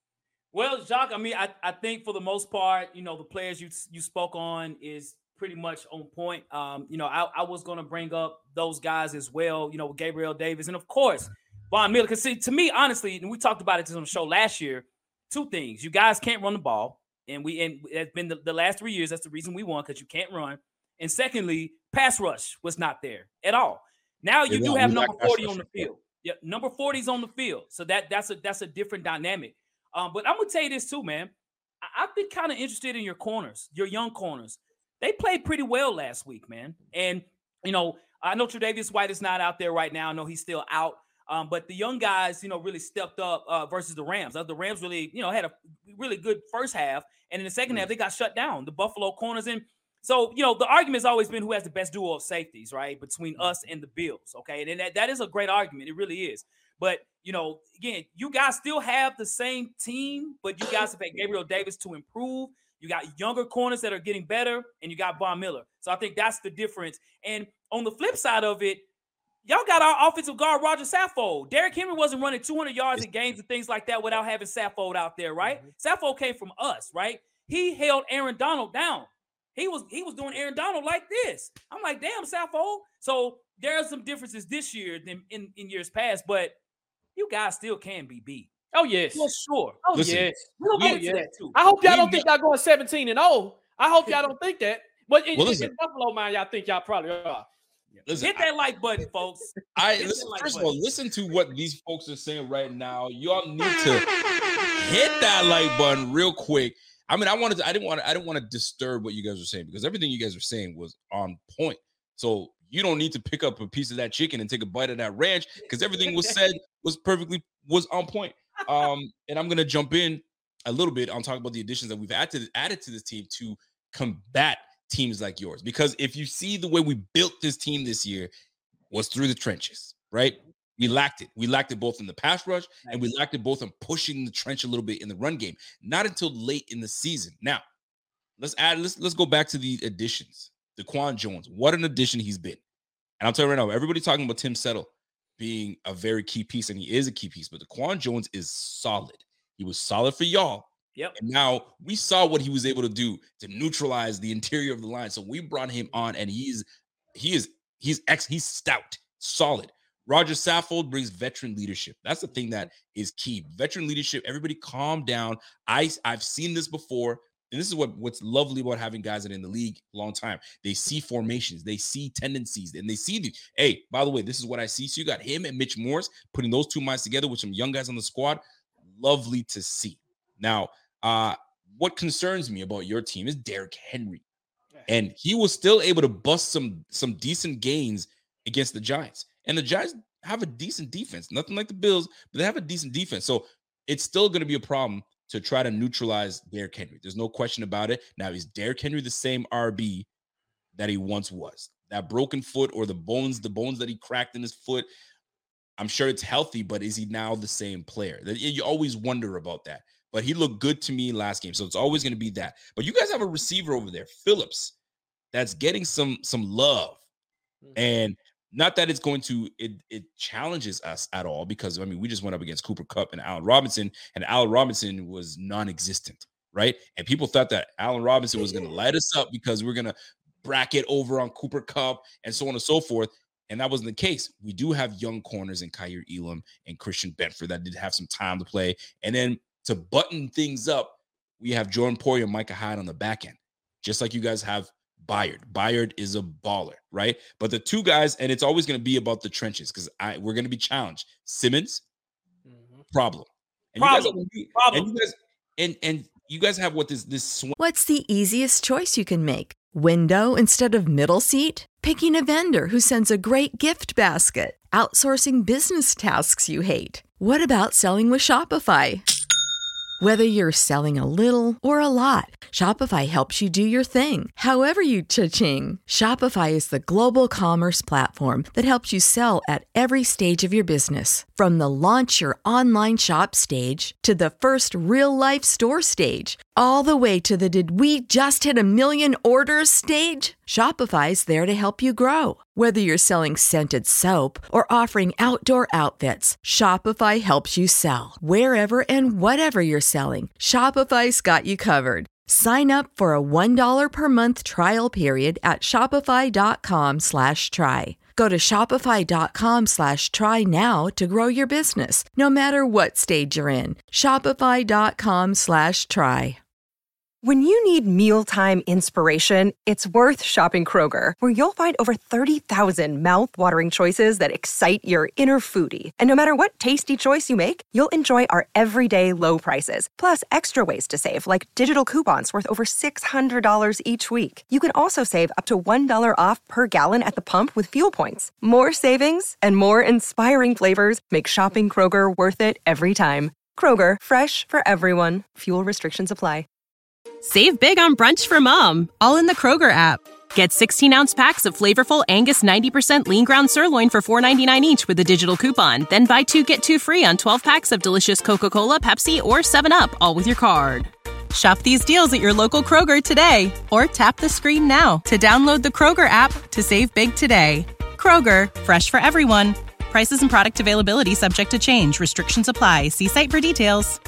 Well, Jacques, I mean, I think for the most part, the players you spoke on is pretty much on point. I was going to bring up those guys as well, Gabriel Davis. And, of course, Von Miller. Because, to me, honestly, and we talked about it on the show last year, two things. You guys can't run the ball. And it's been the last 3 years. That's the reason we won, because you can't run. And secondly, pass rush was not there at all. Now you do have number 40 on the field. Yeah, number 40 is on the field. So that's a different dynamic. But I'm going to tell you this too, man. I've been kind of interested in your corners, your young corners. They played pretty well last week, man. And, I know Tre'Davious White is not out there right now. I know he's still out. But the young guys, really stepped up versus the Rams. The Rams really, had a really good first half. And in the second half, they got shut down. The Buffalo corners. And so, the argument has always been who has the best duo of safeties, right, between us and the Bills. Okay. And that is a great argument. It really is. But, again, you guys still have the same team, but you guys have had Gabriel Davis to improve. You got younger corners that are getting better, and you got Von Miller. So I think that's the difference. And on the flip side of it, y'all got our offensive guard, Roger Saffold. Derrick Henry wasn't running 200 yards in games and things like that without having Saffold out there, right? Saffold came from us, right? He held Aaron Donald down. He was doing Aaron Donald like this. I'm like, damn, Saffold. So there are some differences this year than in years past, but you guys still can be beat. Oh, yes. For sure. Oh, yes. We'll get into that, too. I hope y'all don't think y'all going 17-0. I hope y'all don't think that. But in Buffalo, man, y'all think y'all probably are. Hit that like button, folks. First of all, listen to what these folks are saying right now. Y'all need to hit that like button real quick. I mean, I didn't want to disturb what you guys were saying, because everything you guys are saying was on point. So you don't need to pick up a piece of that chicken and take a bite of that ranch, because everything was said was on point. And I'm gonna jump in a little bit on talking about the additions that we've added to this team to combat teams like yours. Because if you see the way we built this team this year was through the trenches, right? We lacked it. We lacked it both in the pass rush, and we lacked it both in pushing the trench a little bit in the run game. Not until late in the season. Now, let's go back to the additions. Daquan Jones, what an addition he's been. And I'll tell you right now, everybody talking about Tim Settle being a very key piece, and he is a key piece, but Daquan Jones is solid. He was solid for y'all. Yep. And now we saw what he was able to do to neutralize the interior of the line. So we brought him on, and he's stout, solid. Roger Saffold brings veteran leadership. That's the thing that is key. Veteran leadership. Everybody calm down. I've seen this before. and this is what's lovely about having guys that are in the league a long time. They see formations, they see tendencies, and they see the, hey, by the way, this is what I see. So you got him and Mitch Morse putting those two minds together with some young guys on the squad. Lovely to see. Now, what concerns me about your team is Derrick Henry. And he was still able to bust some decent gains against the Giants. And the Giants have a decent defense. Nothing like the Bills, but they have a decent defense. So it's still going to be a problem to try to neutralize Derrick Henry. There's no question about it. Now, is Derrick Henry the same RB that he once was? That broken foot or the bones that he cracked in his foot, I'm sure it's healthy, but is he now the same player? You always wonder about that. But he looked good to me last game, so it's always going to be that. But you guys have a receiver over there, Phillips, that's getting some love. And not that it's going to, it challenges us at all, because, I mean, we just went up against Cooper Kupp and Allen Robinson, and Allen Robinson was non-existent, right? And people thought that Allen Robinson was going to light us up because we're going to bracket over on Cooper Kupp and so on and so forth. And that wasn't the case. We do have young corners in Kaiir Elam and Christian Benford that did have some time to play. And then to button things up, we have Jordan Poyer and Micah Hyde on the back end, just like you guys have Byard. Byard is a baller, right? But the two guys, and it's always going to be about the trenches, because we're going to be challenged. Simmons, problem. And you guys have what this swing. What's the easiest choice you can make? Window instead of middle seat? Picking a vendor who sends a great gift basket? Outsourcing business tasks you hate? What about selling with Shopify? Whether you're selling a little or a lot, Shopify helps you do your thing, however you cha-ching. Shopify is the global commerce platform that helps you sell at every stage of your business. From the launch your online shop stage to the first real-life store stage, all the way to the did we just hit 1 million orders stage. Shopify's there to help you grow. Whether you're selling scented soap or offering outdoor outfits, Shopify helps you sell. Wherever and whatever you're selling, Shopify's got you covered. Sign up for a $1 per month trial period at shopify.com/try. Go to shopify.com/try now to grow your business, no matter what stage you're in. Shopify.com/try. When you need mealtime inspiration, it's worth shopping Kroger, where you'll find over 30,000 mouth-watering choices that excite your inner foodie. And no matter what tasty choice you make, you'll enjoy our everyday low prices, plus extra ways to save, like digital coupons worth over $600 each week. You can also save up to $1 off per gallon at the pump with fuel points. More savings and more inspiring flavors make shopping Kroger worth it every time. Kroger, fresh for everyone. Fuel restrictions apply. Save big on brunch for mom, all in the Kroger app. Get 16-ounce packs of flavorful Angus 90% lean ground sirloin for $4.99 each with a digital coupon. Then buy 2, get 2 free on 12 packs of delicious Coca-Cola, Pepsi, or 7-Up, all with your card. Shop these deals at your local Kroger today, or tap the screen now to download the Kroger app to save big today. Kroger, fresh for everyone. Prices and product availability subject to change. Restrictions apply. See site for details.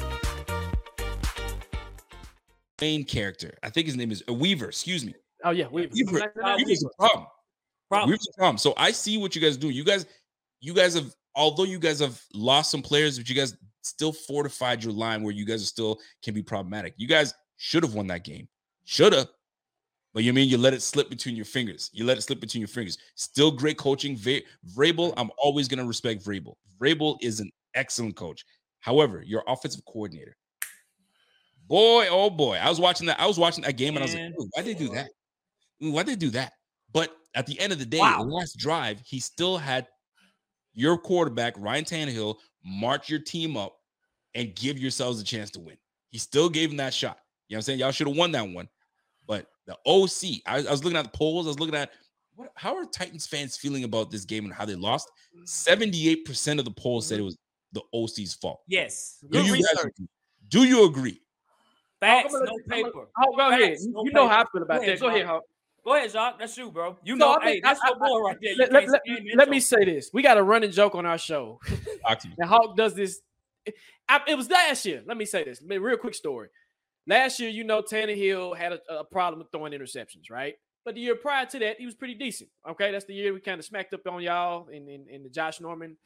Main character, I think his name is Weaver. Excuse me. Oh yeah, Weaver. Weaver's a problem. Weaver's a problem. So I see what you guys do. You guys have, although you guys have lost some players, but you guys still fortified your line where you guys are still can be problematic. You guys should have won that game. Should have. But you let it slip between your fingers. Still great coaching. Vrabel, I'm always going to respect Vrabel. Vrabel is an excellent coach. However, your offensive coordinator, boy, oh boy. I was watching that game and I was like, why'd they do that? Why'd they do that? But at the end of the day, the last drive, he still had your quarterback, Ryan Tannehill, march your team up and give yourselves a chance to win. He still gave him that shot. You know what I'm saying? Y'all should have won that one. But the OC, I was looking at the polls. I was looking at how are Titans fans feeling about this game and how they lost? 78% of the polls said it was the OC's fault. Yes. Do you agree? Facts, no paper. Go ahead. You know how I feel about that. Go ahead, Hawk. Go ahead, Jacques. That's you, bro. You know, that's your boy right there. Let me say this. We got a running joke on our show. And Hawk does this. It was last year. Let me say this. Real quick story. Last year, Tannehill had a problem with throwing interceptions, right? But the year prior to that, he was pretty decent. Okay, that's the year we kind of smacked up on y'all in the Josh Norman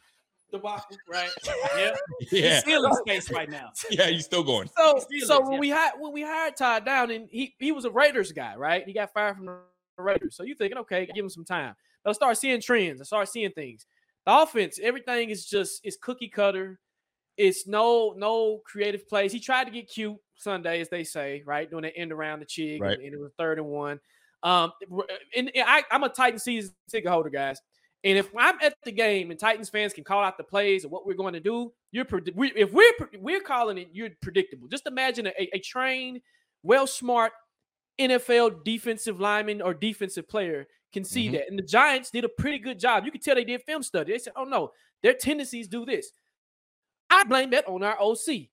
debacle, right? Yeah. He's still in space right now. Yeah, he's still going. So when we hired Todd Down, and he was a Raiders guy, right? He got fired from the Raiders. So you're thinking, okay, give him some time. They'll start seeing trends. I start seeing things. The offense, everything is cookie cutter. It's no creative plays. He tried to get cute Sunday, as they say, right? Doing the end around the chick, right. and it was 3rd and 1. And I'm a Titans season ticket holder, guys. And if I'm at the game and Titans fans can call out the plays and what we're going to do, if we're calling it, you're predictable. Just imagine a trained, well-smart NFL defensive lineman or defensive player can see that. And the Giants did a pretty good job. You can tell they did film study. They said, oh, no, their tendencies do this. I blame that on our OC.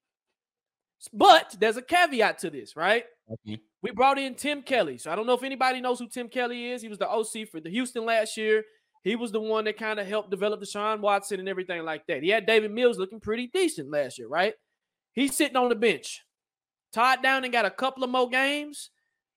But there's a caveat to this, right? Okay. We brought in Tim Kelly. So I don't know if anybody knows who Tim Kelly is. He was the OC for the Houston last year. He was the one that kind of helped develop Deshaun Watson and everything like that. He had David Mills looking pretty decent last year, right? He's sitting on the bench. Todd Downing got a couple of more games.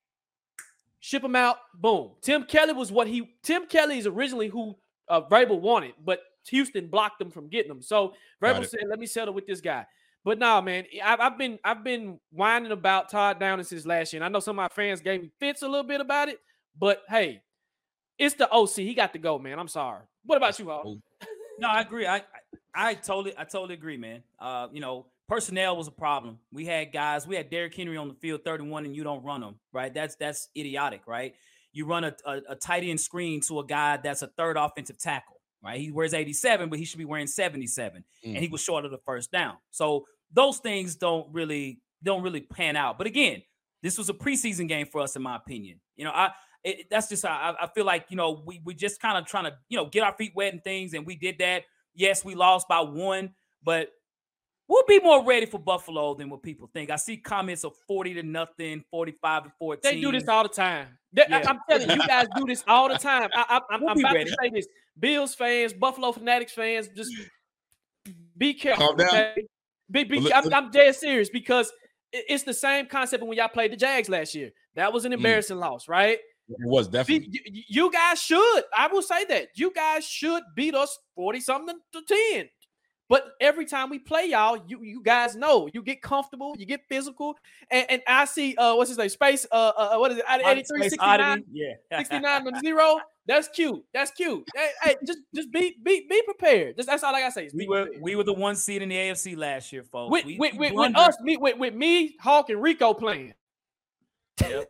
Ship him out. Boom. Tim Kelly is originally who Vrabel wanted, but Houston blocked him from getting him. So Vrabel said, let me settle with this guy. But no, man, I've been whining about Todd Downing since last year. And I know some of my fans gave me fits a little bit about it, but hey, it's the OC. He got to go, man. I'm sorry. What about you, Hall? No, I agree. I totally agree, man. Personnel was a problem. We had Derrick Henry on the field 31 and you don't run him, right? That's idiotic, right? You run a tight end screen to a guy that's a 3rd offensive tackle. Right, he wears 87, but he should be wearing 77, and he was short of the first down. So those things don't really pan out. But again, this was a preseason game for us, in my opinion. That's just how I feel like. We just kind of trying to get our feet wet and things, and we did that. Yes, we lost by 1, but we'll be more ready for Buffalo than what people think. I see comments of 40-0, 45-14. They do this all the time. I'm telling you guys do this all the time. I'm about to say this. Bills fans, Buffalo Fanatics fans, just be careful. Okay? I'm dead serious because it's the same concept when y'all played the Jags last year. That was an embarrassing loss, right? It was definitely. You guys should. I will say that. You guys should beat us 40-something to 10. But every time we play y'all, you guys know you get comfortable, you get physical, and I see what's his name? Space what is it? 83, 69, yeah, 69-0. That's cute. Hey, just be prepared. That's all I gotta say. We were the 1 seed in the AFC last year, folks. With me, Hawk, and Rico playing. Yep.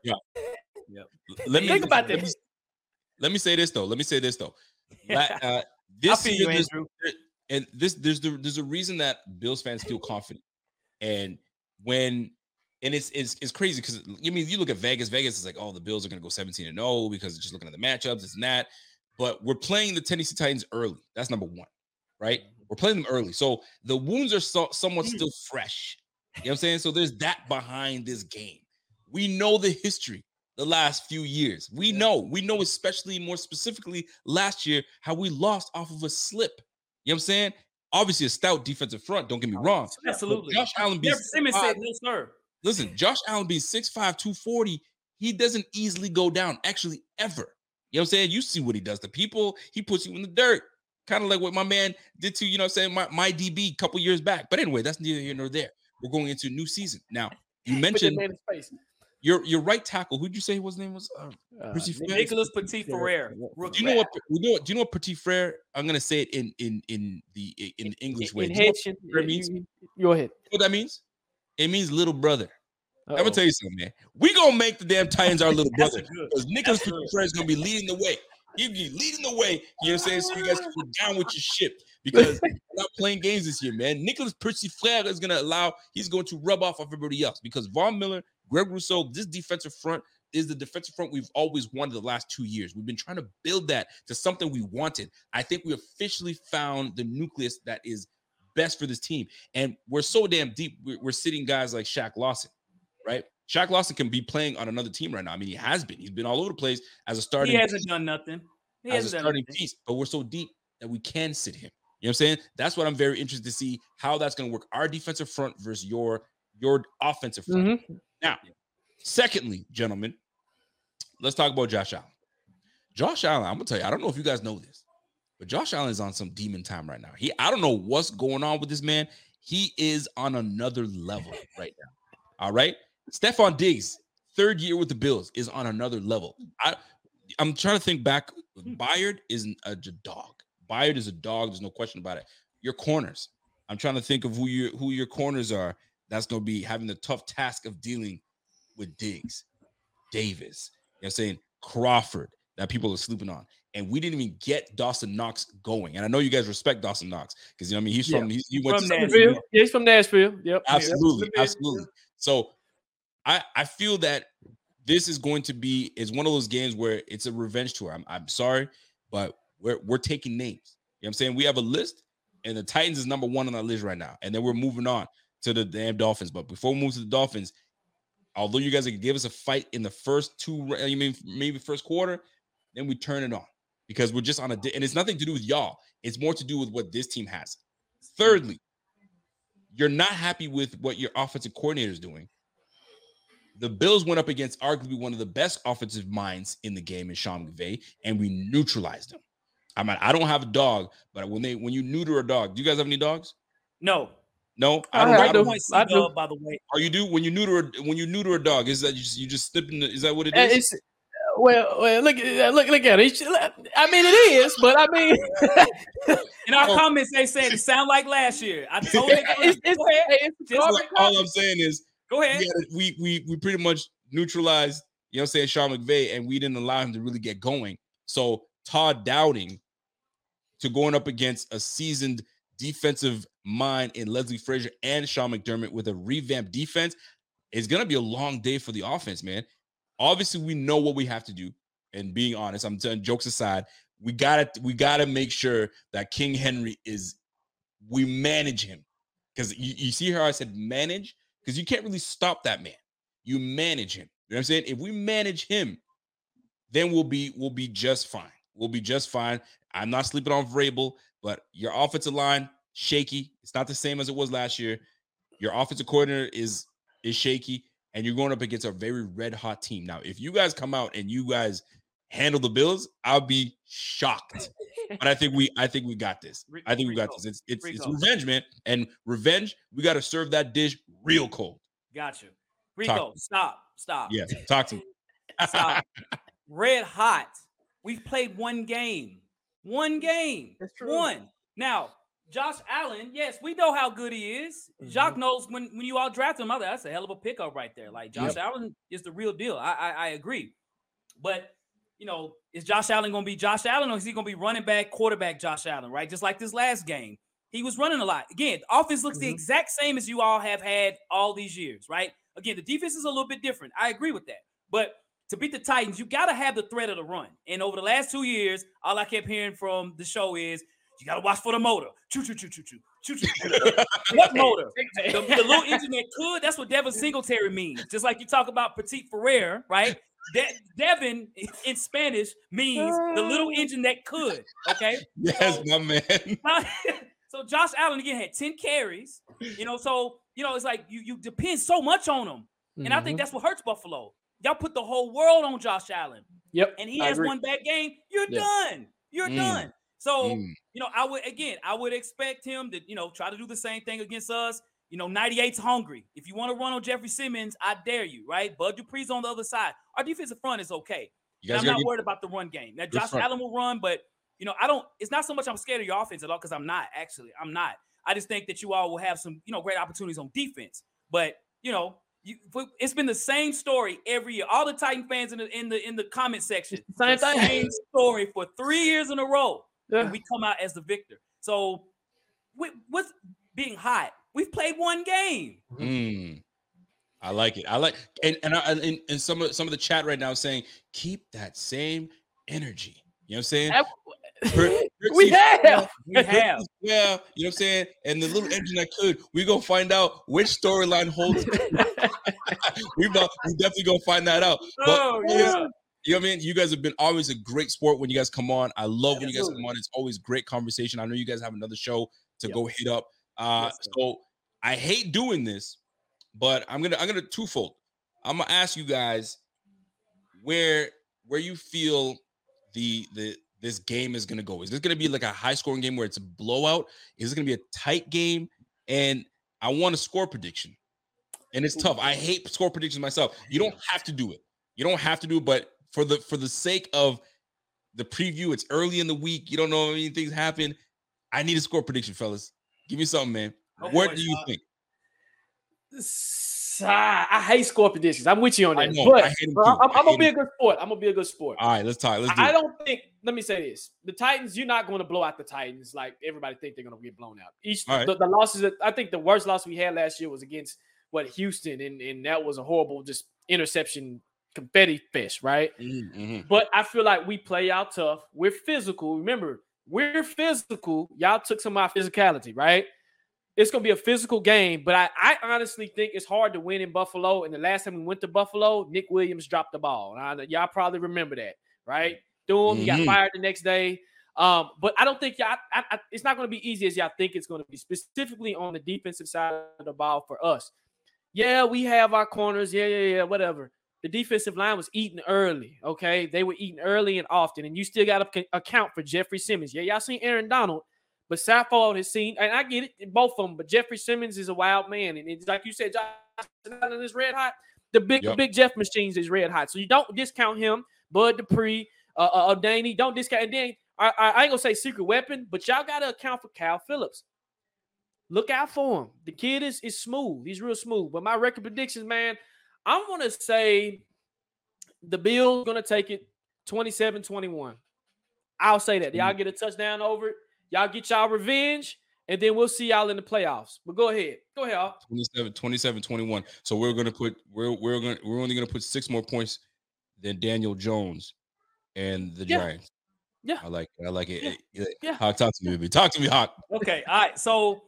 Think about this. Let me say this though. This year, Andrew. And there's a reason that Bills fans feel confident, and it's crazy because you look at Vegas. Vegas is like, oh, the Bills are going to go 17-0 because just looking at the matchups, it's that. But we're playing the Tennessee Titans early. That's number 1, right? We're playing them early, so the wounds are somewhat still fresh. You know what I'm saying? So there's that behind this game. We know the history the last few years. We know, especially more specifically last year, how we lost off of a slip. You know what I'm saying? Obviously, a stout defensive front. Don't get me wrong. Absolutely. Josh Allen being Simmons said no, sir. Listen, Josh Allen being 6'5", 240, he doesn't easily go down, actually, ever. You know what I'm saying? You see what he does to people. He puts you in the dirt. Kind of like what my man did to, you know what I'm saying, my DB a couple years back. But anyway, that's neither here nor there. We're going into a new season. Now, you mentioned your right tackle. Who'd you say his name was? Nicholas Petit-Frere. Do you know what Petit-Frere? I'm gonna say it in the English way. Means? Go ahead. What that means? It means little brother. I'm gonna tell you something, man. We gonna make the damn Titans our little brother because Nicholas Petit-Frere is gonna be leading the way. He'll be leading the way. You know what I'm saying? So you guys can go down with your ship because we're not playing games this year, man. Nicholas Petit-Frere is he's going to rub off everybody else because Von Miller, Greg Rousseau, this defensive front is the defensive front we've always wanted the last 2 years. We've been trying to build that to something we wanted. I think we officially found the nucleus that is best for this team. And we're so damn deep. We're sitting guys like Shaq Lawson, right? Shaq Lawson can be playing on another team right now. I mean, he has been. He's been all over the place as a starting. He hasn't done nothing. As a starting piece, but we're so deep that we can sit him. You know what I'm saying? That's what I'm very interested to see how that's going to work. Our defensive front versus your offensive front. Mm-hmm. Now, secondly, gentlemen, let's talk about Josh Allen. Josh Allen, I'm going to tell you, I don't know if you guys know this. But Josh Allen is on some demon time right now. I don't know what's going on with this man. He is on another level right now. All right. Stephon Diggs, 3rd year with the Bills, is on another level. I'm trying to think back. Byard is a dog. Byard is a dog. There's no question about it. Your corners. I'm trying to think of who your corners are. That's going to be having the tough task of dealing with Diggs, Davis. You know what I'm saying? Crawford, that people are sleeping on. And we didn't even get Dawson Knox going. And I know you guys respect Dawson Knox because, you know what I mean? He's from, he went from Nashville. Yeah, he's from Nashville. Yep. Absolutely. Absolutely. So I feel that this is going to be, it's one of those games where it's a revenge tour. I'm sorry, but we're taking names. You know what I'm saying? We have a list, and the Titans is number 1 on that list right now. And then we're moving on to the damn Dolphins. But before we move to the Dolphins, although you guys are going to give us a fight in the first 2, maybe first quarter, then we turn it on because we're just on and it's nothing to do with y'all. It's more to do with what this team has. Thirdly, you're not happy with what your offensive coordinator is doing. The Bills went up against arguably one of the best offensive minds in the game in Sean McVay, and we neutralized him. I don't have a dog, but when you neuter a dog, do you guys have any dogs? No. No, I do. By the way. Or you do when you neuter a dog? Is that you just slipping? Is that what it is? Well, look at it. I mean, it is, but I mean, in our comments they said it sound like last year. I told it. All I'm saying is, go ahead. We pretty much neutralized, you know, what I'm saying, Sean McVay, and we didn't allow him to really get going. So Todd Downing to going up against a seasoned defensive mind in Leslie Frazier and Sean McDermott with a revamped defense is going to be a long day for the offense, man. Obviously, we know what we have to do. And being honest, I'm telling jokes aside, we gotta make sure that King Henry we manage him. Because you see how I said manage? Because you can't really stop that man. You manage him. You know what I'm saying? If we manage him, then we'll be just fine. We'll be just fine. I'm not sleeping on Vrabel, but your offensive line, shaky. It's not the same as it was last year. Your offensive coordinator is shaky, and you're going up against a very red-hot team. Now, if you guys come out and you guys handle the Bills, I'll be shocked. But I think we got this. I think we got this. It's revenge, man. And revenge, we got to serve that dish real cold. Gotcha. Rico, stop. Yeah, talk to me. Stop. Red hot. We've played one game. That's true. One. Now, Josh Allen, yes, we know how good he is. Mm-hmm. Jacques knows when you all draft him, that's a hell of a pickup right there. Like, Josh Allen is the real deal. I agree. But, you know, is Josh Allen going to be Josh Allen, or is he going to be running back, quarterback Josh Allen, right? Just like this last game. He was running a lot. Again, the offense looks the exact same as you all have had all these years, right? Again, the defense is a little bit different. I agree with that. But to beat the Titans, you got to have the threat of the run. And over the last 2 years, all I kept hearing from the show is, you got to watch for the motor. Choo, choo, choo, choo, choo. Choo, choo, choo. What motor? The little engine that could. That's what Devin Singletary means. Just like you talk about Petit Ferrer, right? Devin in Spanish means the little engine that could. Okay? Yes, my man. So Josh Allen, again, had 10 carries. You know, so, you know, it's like you depend so much on him. And I think that's what hurts Buffalo. Y'all put the whole world on Josh Allen. Yep. And he has one bad game. You're done. You're done. So, you know, I would expect him to, you know, try to do the same thing against us. You know, 98's hungry. If you want to run on Jeffrey Simmons, I dare you, right? Bud Dupree's on the other side. Our defensive front is okay. I'm not worried about the run game. Now, Josh Allen will run, but, you know, it's not so much I'm scared of your offense at all, because I'm not. I just think that you all will have some, you know, great opportunities on defense. But, you know, it's been the same story every year. All the Titan fans in the comment section, same story for 3 years in a row. Yeah. And we come out as the victor. So with being hot, we've played one game. I like it. And some of the chat right now is saying, keep that same energy. You know what I'm saying? We have. Yeah, you know what I'm saying? And the little engine that could, we gonna find out which storyline holds. we definitely gonna find that out. But, you know what I mean? You guys have been always a great sport when you guys come on. I love when you guys come on. It's always great conversation. I know you guys have another show to go hit up. So I hate doing this, but I'm gonna twofold. I'm gonna ask you guys where you feel the this game is going to go. Is this going to be like a high-scoring game where it's a blowout? Is it going to be a tight game? And I want a score prediction. And it's tough. I hate score predictions myself. You don't have to do it. You don't have to do it, but for the sake of the preview, it's early in the week. You don't know how many things happen. I need a score prediction, fellas. Give me something, man. What do you think? I hate score predictions. I'm with you on that. I'm gonna be a good sport. All right, let's talk. I don't think. Let me say this: the Titans. You're not going to blow out the Titans like everybody think they're going to get blown out. The losses. I think the worst loss we had last year was against Houston, and that was a horrible just interception confetti fest, right? Mm-hmm. But I feel like we play out tough. We're physical. Remember, we're physical. Y'all took some of our physicality, right? It's going to be a physical game, but I honestly think it's hard to win in Buffalo. And the last time we went to Buffalo, Nick Williams dropped the ball. Y'all probably remember that, right? He got fired the next day. But I don't think it's not going to be easy as y'all think it's going to be, specifically on the defensive side of the ball for us. Yeah, we have our corners. Yeah, whatever. The defensive line was eating early, okay? They were eating early and often, and you still got to account for Jeffrey Simmons. Yeah, y'all seen Aaron Donald. But Saffold has seen, and I get it, both of them, but Jeffrey Simmons is a wild man. And it's like you said, Josh Allen is red hot. The big Jeff Machines is red hot. So you don't discount him. Bud Dupree, Danny, don't discount. And then I ain't going to say secret weapon, but y'all got to account for Kyle Phillips. Look out for him. The kid is smooth. He's real smooth. But my record predictions, man, I'm going to say the Bills going to take it 27-21. I'll say that. Y'all get a touchdown over it. Y'all get y'all revenge, and then we'll see y'all in the playoffs. But go ahead. Go ahead, Al. 27-21. So we're only gonna put 6 more points than Daniel Jones and the Giants. Yeah. I like it. Yeah. Hawk, talk to me, baby. Talk to me, Hawk. Okay. All right. So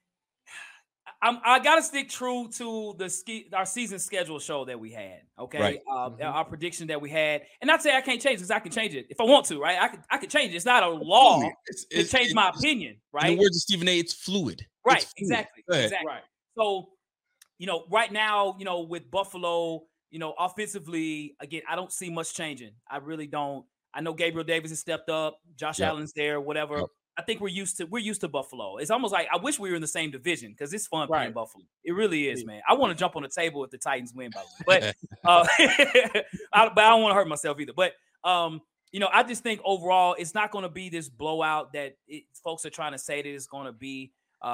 I gotta stick true to our season schedule show that we had. Okay, right. Our prediction that we had, and not say I can't change it because I can change it if I want to. Right, I can change it. It's not a law to change my opinion. Right. In the words of Stephen A., it's fluid. Right. It's fluid. Exactly. Right. So, right now, with Buffalo, offensively, again, I don't see much changing. I really don't. I know Gabriel Davis has stepped up. Josh Allen's there. Whatever. Yep. I think we're used to Buffalo. It's almost like I wish we were in the same division because it's fun playing Buffalo. It really is, man. I want to jump on the table if the Titans win, by the way. But I don't want to hurt myself either. But I just think overall it's not going to be this blowout that folks are trying to say that it's going to be.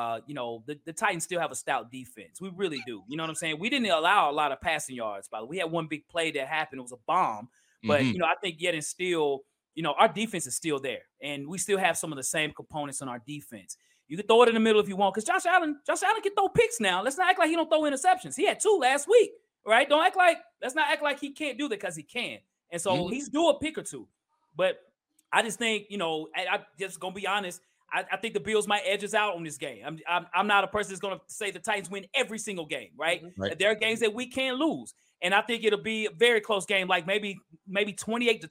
The Titans still have a stout defense. We really do. You know what I'm saying? We didn't allow a lot of passing yards. By the way, we had one big play that happened. It was a bomb. But I think yet and still. Our defense is still there, and we still have some of the same components on our defense. You can throw it in the middle if you want, because Josh Allen can throw picks now. Let's not act like he don't throw interceptions. He had 2 last week, right? Let's not act like he can't do that because he can. And so he's due a pick or 2. But I just think, I just gonna be honest. I think the Bills might edge us out on this game. I'm not a person that's gonna say the Titans win every single game, right? There are games that we can lose. And I think it'll be a very close game, like maybe 28 to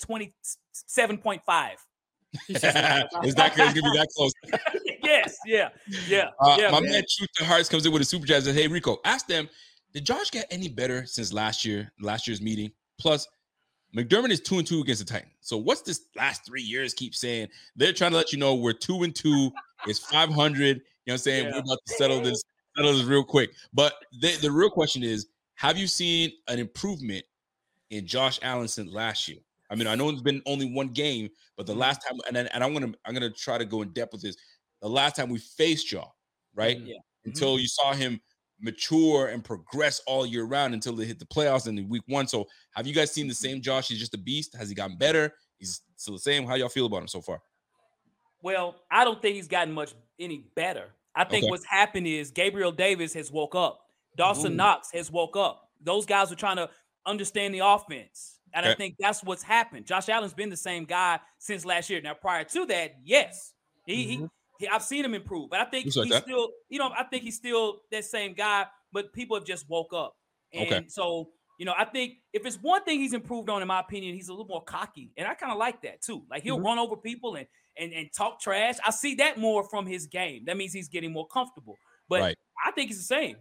27.5. Is that going to be that close? Yes, yeah. My man Truth to Hearts comes in with a super chat and says, "Hey Rico, ask them, did Josh get any better since last year's meeting? Plus, McDermott is 2-2 against the Titans. So what's this last 3 years keep saying? They're trying to let you know we're 2-2. It's 500. You know what I'm saying? We're about to settle this real quick. But the real question is, have you seen an improvement in Josh Allen since last year? I mean, I know it's been only one game, but the last time, and I'm gonna try to go in depth with this. The last time we faced y'all, right? Yeah. Until you saw him mature and progress all year round until they hit the playoffs in week 1. So, have you guys seen the same Josh? He's just a beast. Has he gotten better? He's still the same. How y'all feel about him so far? Well, I don't think he's gotten any better. I think what's happened is Gabriel Davis has woke up. Dawson Knox has woke up. Those guys are trying to understand the offense. And I think that's what's happened. Josh Allen's been the same guy since last year. Now, prior to that, yes, I've seen him improve. But I think he's still, I think he's still that same guy, but people have just woke up. And so, I think if it's one thing he's improved on, in my opinion, he's a little more cocky. And I kind of like that too. Like he'll run over people and talk trash. I see that more from his game. That means he's getting more comfortable. But I think it's the same.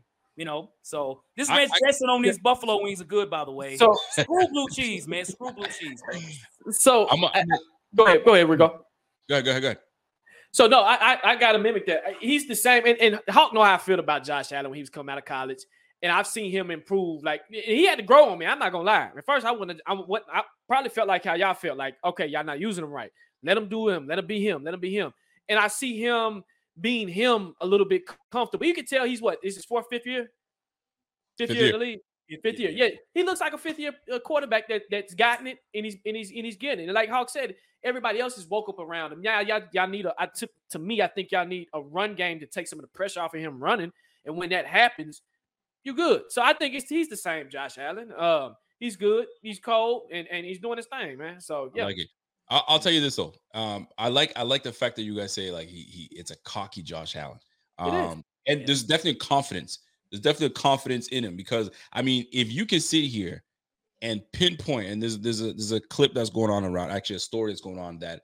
So this man's dressing on these buffalo wings are good, by the way. So screw blue cheese, man. Screw blue cheese. So Go ahead, Rico. Go ahead. So no, I got to mimic that. He's the same, and Hawk know how I feel about Josh Allen when he was coming out of college, and I've seen him improve. Like he had to grow on me. I'm not gonna lie. At first, I probably felt like how y'all felt. Like, okay, y'all not using him right. Let him do him. Let him be him. Let him be him. And I see him being him a little bit comfortable. You can tell he's what? This is fifth year in the league. Fifth year. Yeah, he looks like a fifth-year quarterback that's gotten it, and he's getting it. And like Hawk said, everybody else has woke up around him. Yeah, y'all need to me, I think y'all need a run game to take some of the pressure off of him running. And when that happens, you're good. So I think he's the same Josh Allen. He's good. He's cold, and he's doing his thing, man. So yeah. I like it. I'll tell you this though. I like the fact that you guys say like it's a cocky Josh Allen. And there's definitely confidence. There's definitely a confidence in him because I mean, if you can sit here and pinpoint, and there's a clip that's going on around, actually a story that's going on that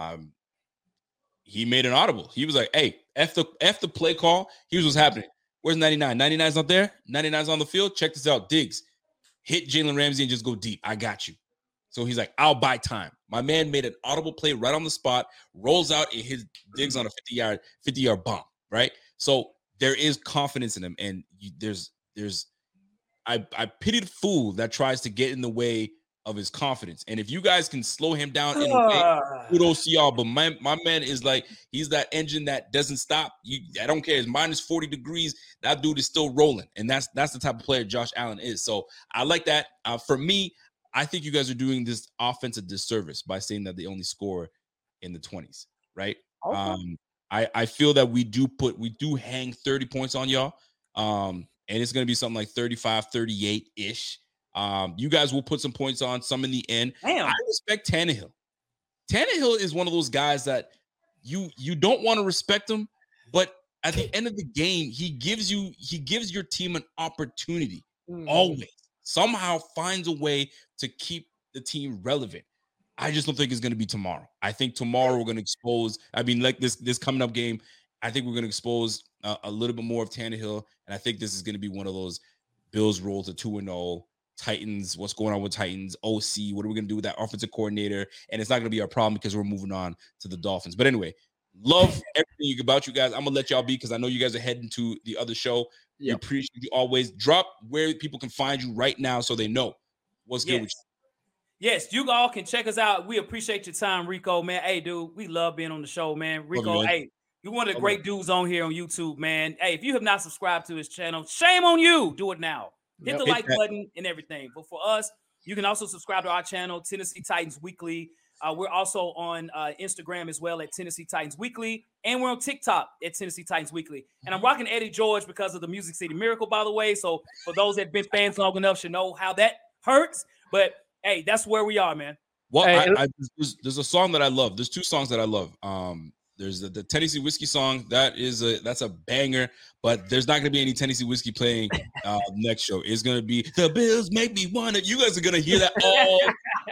he made an audible. He was like, "Hey, F the play call." Here's what's happening. Where's 99? 99's not there. 99's on the field. Check this out. Diggs, hit Jalen Ramsey and just go deep. I got you. So he's like, I'll buy time. My man made an audible play right on the spot, rolls out and hits Diggs on a 50-yard bomb, right? So there is confidence in him, and I pity the fool that tries to get in the way of his confidence. And if you guys can slow him down in a way, kudos to y'all. But my man is like, he's that engine that doesn't stop. I don't care. It's minus 40 degrees. That dude is still rolling. And that's the type of player Josh Allen is. So I like that. For me, I think you guys are doing this offense a disservice by saying that they only score in the 20s, right? Okay. I feel that we do hang 30 points on y'all. And it's going to be something like 35, 38-ish. You guys will put some points on, some in the end. Damn. I respect Tannehill. Tannehill is one of those guys that you don't want to respect him, but at the end of the game, he gives your team an opportunity. Always. Somehow finds a way to keep the team relevant. I just don't think it's going to be tomorrow. I think tomorrow we're going to expose, like this coming up game, I think we're going to expose a little bit more of Tannehill, and I think this is going to be one of those Bills roll to 2-0, Titans, what's going on with Titans, OC, what are we going to do with that offensive coordinator? And it's not going to be our problem because we're moving on to the Dolphins. But anyway, love everything about you guys. I'm going to let y'all be because I know you guys are heading to the other show. We appreciate you always. Drop where people can find you right now so they know what's good with you. Yes, you all can check us out. We appreciate your time, Rico, man. Hey, dude, we love being on the show, man. Rico, hey, you're one of the great dudes on here on YouTube, man. Hey, if you have not subscribed to his channel, shame on you. Do it now. Hit the like button and everything. But for us, you can also subscribe to our channel, Tennessee Titans Weekly. We're also on Instagram as well at Tennessee Titans Weekly. And we're on TikTok at Tennessee Titans Weekly. And I'm rocking Eddie George because of the Music City Miracle, by the way. So for those that have been fans long enough should know how that hurts. But hey, that's where we are, man. Well, there's a song that I love. There's two songs that I love. There's the Tennessee Whiskey song. That's a banger, but there's not going to be any Tennessee Whiskey playing next show. It's going to be The Bills Make Me Wanna. You guys are going to hear that all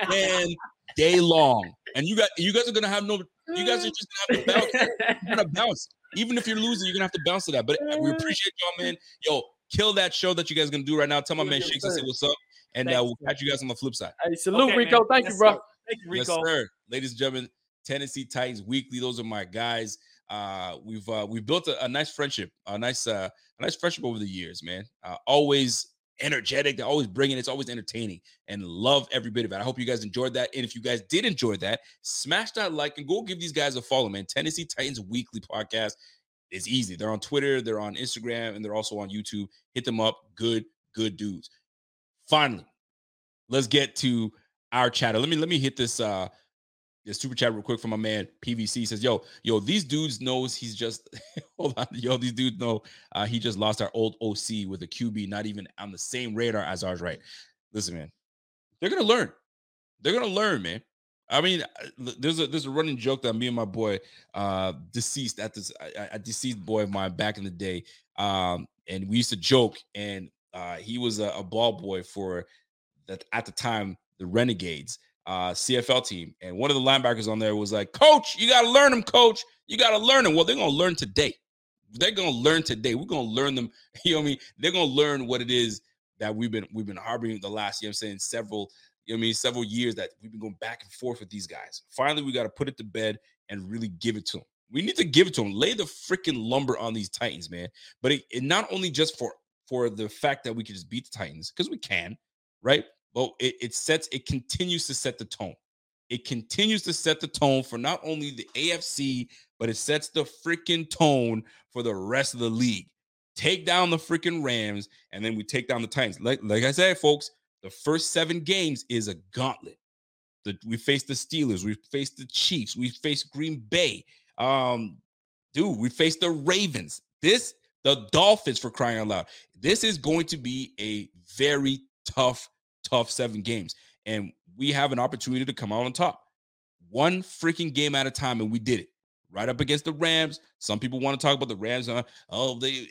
day long. And you guys are going to have you guys are just going to have to bounce. You're going to bounce. Even if you're losing, you're going to have to bounce to that. But we appreciate y'all, man. Yo, kill that show that you guys are going to do right now. Tell my man Shakes and say what's up. And we'll catch you guys on the flip side. Hey, salute, Rico. Man. Thank you, bro. Thank you, Rico. Yes, sir. Ladies and gentlemen, Tennessee Titans Weekly. Those are my guys. We've built a nice friendship, a nice friendship over the years, man. Always energetic. They're always bringing. It's always entertaining, and love every bit of it. I hope you guys enjoyed that. And if you guys did enjoy that, smash that like and go give these guys a follow, man. Tennessee Titans Weekly podcast. It's easy. They're on Twitter, they're on Instagram, and they're also on YouTube. Hit them up. Good dudes. Finally, let's get to our chatter. Let me hit this super chat real quick from my man PVC. He says, yo, these dudes knows he's just hold on. Yo, these dudes know he just lost our old OC with a QB not even on the same radar as ours, right? Listen, man, they're gonna learn. They're gonna learn, man. I mean, there's a running joke that me and my boy deceased boy of mine back in the day. And we used to joke, and he was a ball boy for that at the time, the Renegades CFL team. And one of the linebackers on there was like, Coach, you got to learn them, Coach. You got to learn them. Well, they're going to learn today. They're going to learn today. We're going to learn them. You know what I mean? They're going to learn what it is that we've been harboring the last, you know what I'm saying, several years that we've been going back and forth with these guys. Finally, we got to put it to bed and really give it to them. We need to give it to them. Lay the freaking lumber on these Titans, man. But it not only just for the fact that we can just beat the Titans, because we can, right? But it continues to set the tone. It continues to set the tone for not only the AFC, but it sets the freaking tone for the rest of the league. Take down the freaking Rams, and then we take down the Titans. Like I said, folks, the first 7 games is a gauntlet. We faced the Steelers. We faced the Chiefs. We faced Green Bay. We faced the Ravens. The Dolphins, for crying out loud. This is going to be a very tough 7 games. And we have an opportunity to come out on top. One freaking game at a time, and we did it. Right up against the Rams. Some people want to talk about the Rams. All the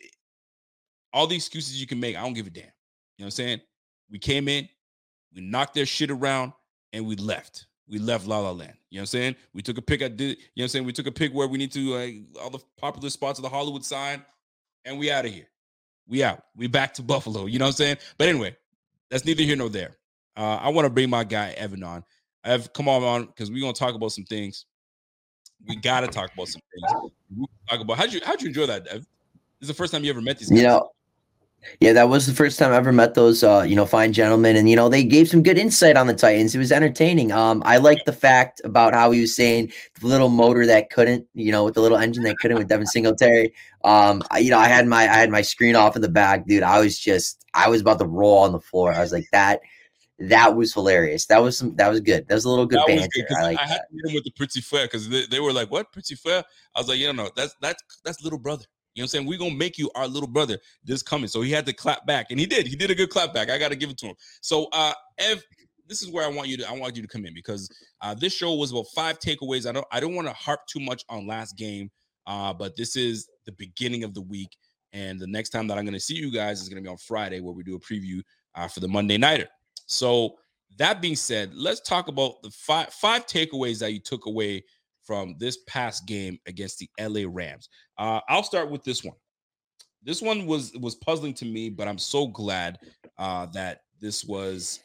excuses you can make. I don't give a damn. You know what I'm saying? We came in, we knocked their shit around, and we left. We left La La Land. You know what I'm saying? We took a pick. We took a pick where we need to, all the popular spots of the Hollywood sign, and we out of here. We out. We back to Buffalo. You know what I'm saying? But anyway, that's neither here nor there. I want to bring my guy Evan on. Ev, come on because we're gonna talk about some things. We gotta talk about some things. We talk about how'd you enjoy that, Ev? This is the first time you ever met these guys. Yeah, that was the first time I ever met those, fine gentlemen. And, they gave some good insight on the Titans. It was entertaining. I like the fact about how he was saying the little motor that couldn't, with the little engine that couldn't with Devin Singletary. I had my screen off in the back, dude. I was about to roll on the floor. I was like, that was hilarious. That was good. That was a little good banter. I had to hit him with the Petit Frere because they were like, what, Petit Frere? I was like, no, that's little brother. You know what I'm saying? We're going to make you our little brother this coming. So he had to clap back. And he did. He did a good clap back. I got to give it to him. So, Ev, this is where I want you to come in because this show was about 5 takeaways. I don't want to harp too much on last game, but this is the beginning of the week. And the next time that I'm going to see you guys is going to be on Friday where we do a preview for the Monday Nighter. So that being said, let's talk about the five takeaways that you took away from this past game against the LA Rams. I'll start with this one. This one was puzzling to me, but I'm so glad that this was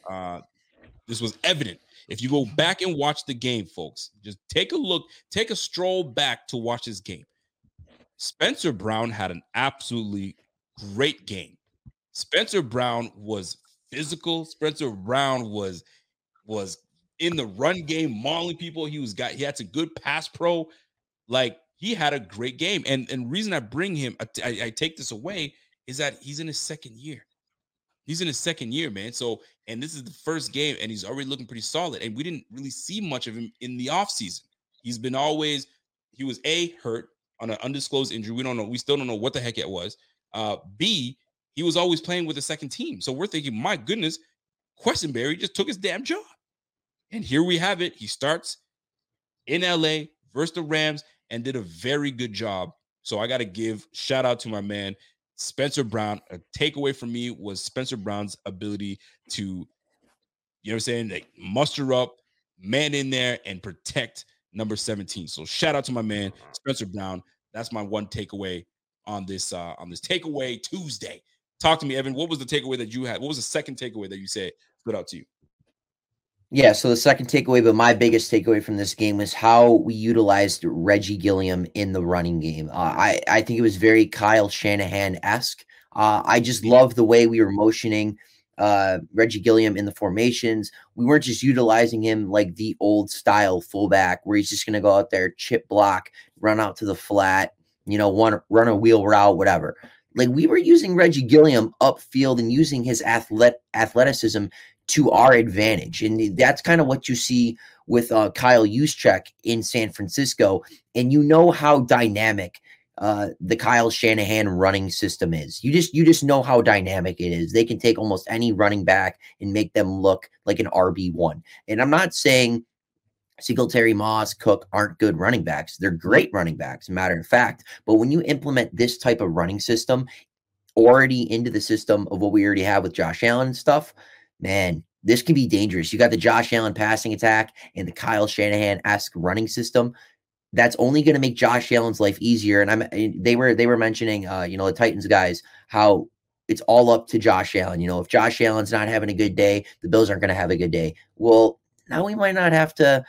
evident. If you go back and watch the game, folks, just take a stroll back to watch this game. Spencer Brown had an absolutely great game. Spencer Brown was physical. Spencer Brown was in the run game, mauling people. He had some good pass pro. Like, he had a great game. And the reason I bring him, I take this away, is that he's in his second year. He's in his second year, man. So, and this is the first game, and he's already looking pretty solid. And we didn't really see much of him in the offseason. He was hurt on an undisclosed injury. We still don't know what the heck it was. B, he was always playing with the second team. So we're thinking, my goodness, Quessenberry just took his damn job. And here we have it. He starts in LA versus the Rams and did a very good job. So I got to give shout out to my man, Spencer Brown. A takeaway from me was Spencer Brown's ability to, you know what I'm saying, like muster up, man in there, and protect number 17. So shout out to my man, Spencer Brown. That's my one takeaway on this Takeaway Tuesday. Talk to me, Evan. What was the takeaway that you had? What was the second takeaway that you said stood out to you? Yeah, so the second takeaway, but my biggest takeaway from this game was how we utilized Reggie Gilliam in the running game. I think it was very Kyle Shanahan-esque. I just love the way we were motioning Reggie Gilliam in the formations. We weren't just utilizing him like the old style fullback where he's just going to go out there, chip block, run out to the flat, run a wheel route, whatever. Like, we were using Reggie Gilliam upfield and using his athleticism to our advantage. And that's kind of what you see with Kyle Juszczyk in San Francisco. And you know how dynamic the Kyle Shanahan running system is. You just know how dynamic it is. They can take almost any running back and make them look like an RB1. And I'm not saying Singletary, Moss, Cook aren't good running backs. They're great running backs, matter of fact. But when you implement this type of running system already into the system of what we already have with Josh Allen and stuff, man, this can be dangerous. You got the Josh Allen passing attack and the Kyle Shanahan-esque running system. That's only going to make Josh Allen's life easier. And they were mentioning, the Titans guys, how it's all up to Josh Allen. If Josh Allen's not having a good day, the Bills aren't going to have a good day. Well, now we might not have to,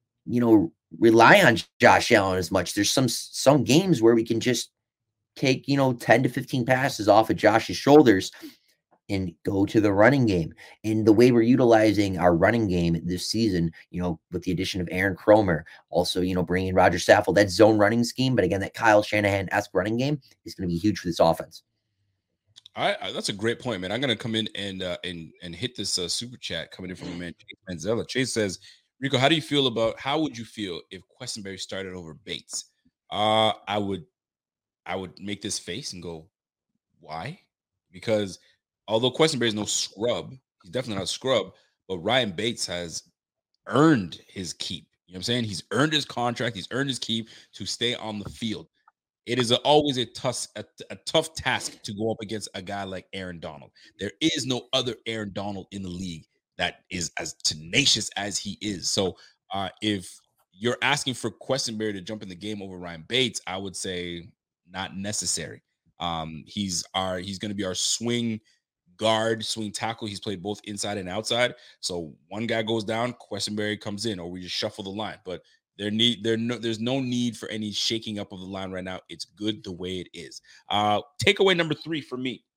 rely on Josh Allen as much. There's some games where we can just take, 10 to 15 passes off of Josh's shoulders and go to the running game. And the way we're utilizing our running game this season, with the addition of Aaron Kromer, also, bringing in Roger Saffold, that zone running scheme, but again, that Kyle Shanahan-esque running game is going to be huge for this offense. That's a great point, man. I'm going to come in and hit this super chat coming in from a man, Chase Manzella. Chase says, Rico, how would you feel if Quessenberry started over Bates? I would make this face and go, why? Because although Quessenberry is no scrub, he's definitely not a scrub, but Ryan Bates has earned his keep. You know what I'm saying? He's earned his contract. He's earned his keep to stay on the field. It is always a tough task to go up against a guy like Aaron Donald. There is no other Aaron Donald in the league that is as tenacious as he is. So if you're asking for Quessenberry to jump in the game over Ryan Bates, I would say not necessary. He's going to be our swing guard, swing tackle. He's played both inside and outside. So one guy goes down, Quessenberry comes in, or we just shuffle the line. But there's no need for any shaking up of the line right now. It's good the way it is. Takeaway number 3 for me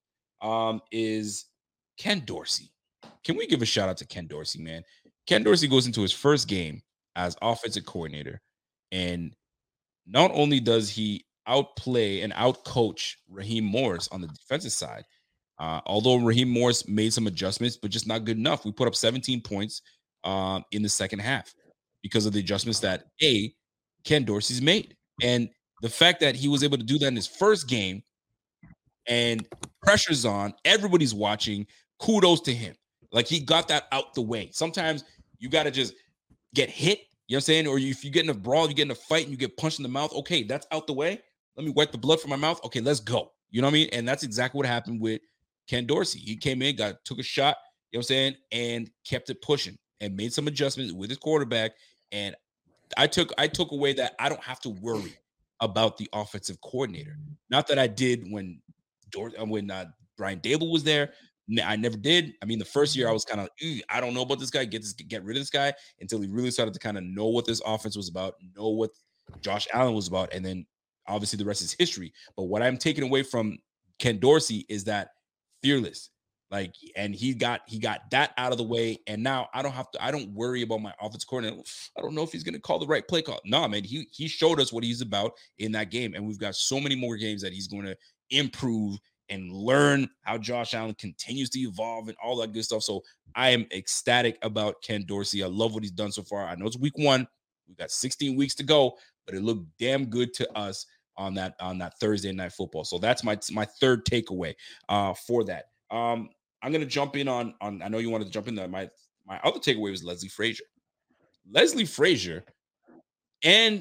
is Ken Dorsey. Can we give a shout out to Ken Dorsey, man? Ken Dorsey goes into his first game as offensive coordinator, and not only does he outplay and outcoach Raheem Morris on the defensive side, although Raheem Morris made some adjustments, but just not good enough. We put up 17 points in the second half because of the adjustments that Ken Dorsey's made. And the fact that he was able to do that in his first game and pressure's on, everybody's watching, kudos to him. Like, he got that out the way. Sometimes you got to just get hit, you know what I'm saying? Or if you get in a brawl, you get in a fight and you get punched in the mouth. Okay, that's out the way. Let me wipe the blood from my mouth. Okay, let's go. You know what I mean? And that's exactly what happened with Ken Dorsey. He came in, took a shot, you know what I'm saying, and kept it pushing and made some adjustments with his quarterback. And I took away that I don't have to worry about the offensive coordinator. Not that I did when Brian Daboll was there. I never did. I mean, the first year I was kind of, I don't know about this guy. Get rid of this guy, until he really started to kind of know what this offense was about, know what Josh Allen was about, and then obviously the rest is history. But what I'm taking away from Ken Dorsey is that fearless, and he got that out of the way, and now I don't worry about my offense coordinator. I don't know if he's going to call the right play call. No, man, he showed us what he's about in that game, and we've got so many more games that he's going to improve and learn how Josh Allen continues to evolve and all that good stuff. So I am ecstatic about Ken Dorsey. I love what he's done so far. I know it's week 1. We've got 16 weeks to go, but it looked damn good to us on that Thursday night football. So that's my third takeaway for that. I'm going to jump in on I know you wanted to jump in there. My other takeaway was Leslie Frazier. Leslie Frazier and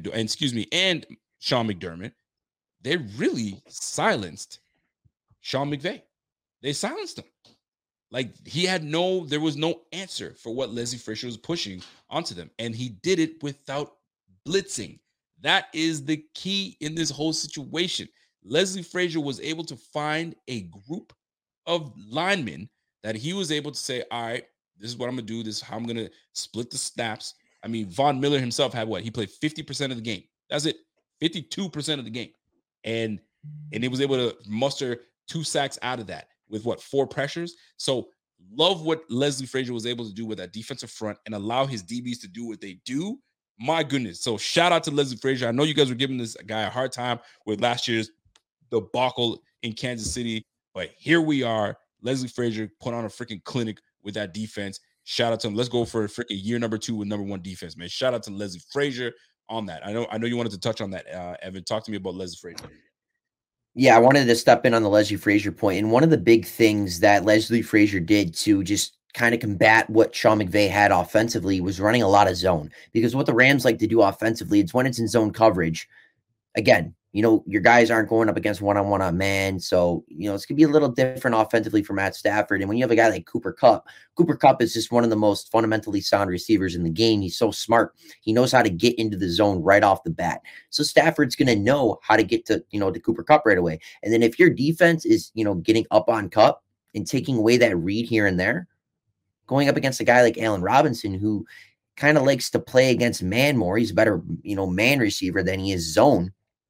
Sean McDermott, they really silenced Sean McVay. They silenced him. There was no answer for what Leslie Frazier was pushing onto them. And he did it without blitzing. That is the key in this whole situation. Leslie Frazier was able to find a group of linemen that he was able to say, all right, this is what I'm going to do. This is how I'm going to split the snaps. I mean, Von Miller himself had what? He played 50% of the game. That's it. 52% of the game. And he was able to muster 2 sacks out of that with 4 pressures. So love what Leslie Frazier was able to do with that defensive front and allow his DBs to do what they do. My goodness. So shout out to Leslie Frazier. I know you guys were giving this guy a hard time with last year's debacle in Kansas City, but here we are. Leslie Frazier put on a freaking clinic with that defense. Shout out to him. Let's go for a freaking year number 2 with number 1 defense, man. Shout out to Leslie Frazier on that. I know you wanted to touch on that, Evan. Talk to me about Leslie Frazier. Yeah, I wanted to step in on the Leslie Frazier point. And one of the big things that Leslie Frazier did to just kind of combat what Sean McVay had offensively was running a lot of zone. Because what the Rams like to do offensively, it's when it's in zone coverage. Again, your guys aren't going up against one-on-one on man. So, it's going to be a little different offensively for Matt Stafford. And when you have a guy like Cooper Kupp is just one of the most fundamentally sound receivers in the game. He's so smart. He knows how to get into the zone right off the bat. So Stafford's going to know how to get to Cooper Kupp right away. And then if your defense is, getting up on Kupp and taking away that read here and there, going up against a guy like Allen Robinson, who kind of likes to play against man more. He's a better, man receiver than he is zone.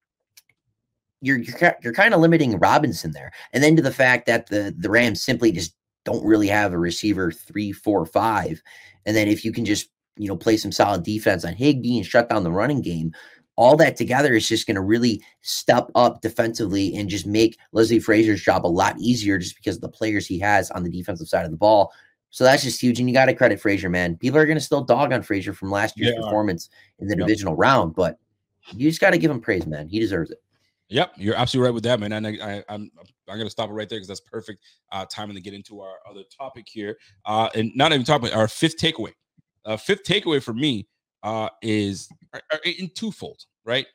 You're kind of limiting Robinson there. And then to the fact that the Rams simply just don't really have a receiver 3, 4, 5. And then if you can just, play some solid defense on Higbee and shut down the running game, all that together is just going to really step up defensively and just make Leslie Frazier's job a lot easier just because of the players he has on the defensive side of the ball. So that's just huge. And you got to credit Frazier, man. People are going to still dog on Frazier from last year's performance in the divisional round, but you just got to give him praise, man. He deserves it. Yep, you're absolutely right with that, man. And I'm going to stop it right there because that's perfect timing to get into our other topic here. And not even talking about our fifth takeaway. Fifth takeaway for me is in twofold, right?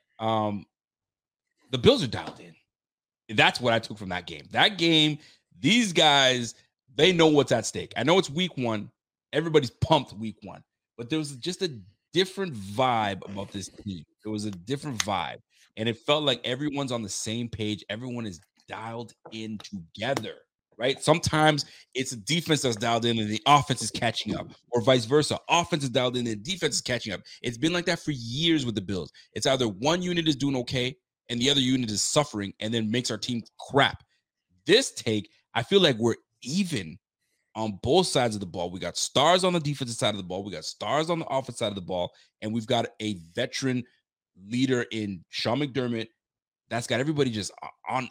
The Bills are dialed in. That's what I took from that game. That game, these guys, they know what's at stake. I know it's week 1. Everybody's pumped week 1. But there was just a different vibe about this team. It was a different vibe. And it felt like everyone's on the same page. Everyone is dialed in together, right? Sometimes it's a defense that's dialed in and the offense is catching up, or vice versa. Offense is dialed in and the defense is catching up. It's been like that for years with the Bills. It's either one unit is doing okay and the other unit is suffering and then makes our team crap. This take, I feel like we're even on both sides of the ball. We got stars on the defensive side of the ball. We got stars on the offensive side of the ball. And we've got a veteran leader in Sean McDermott that's got everybody just on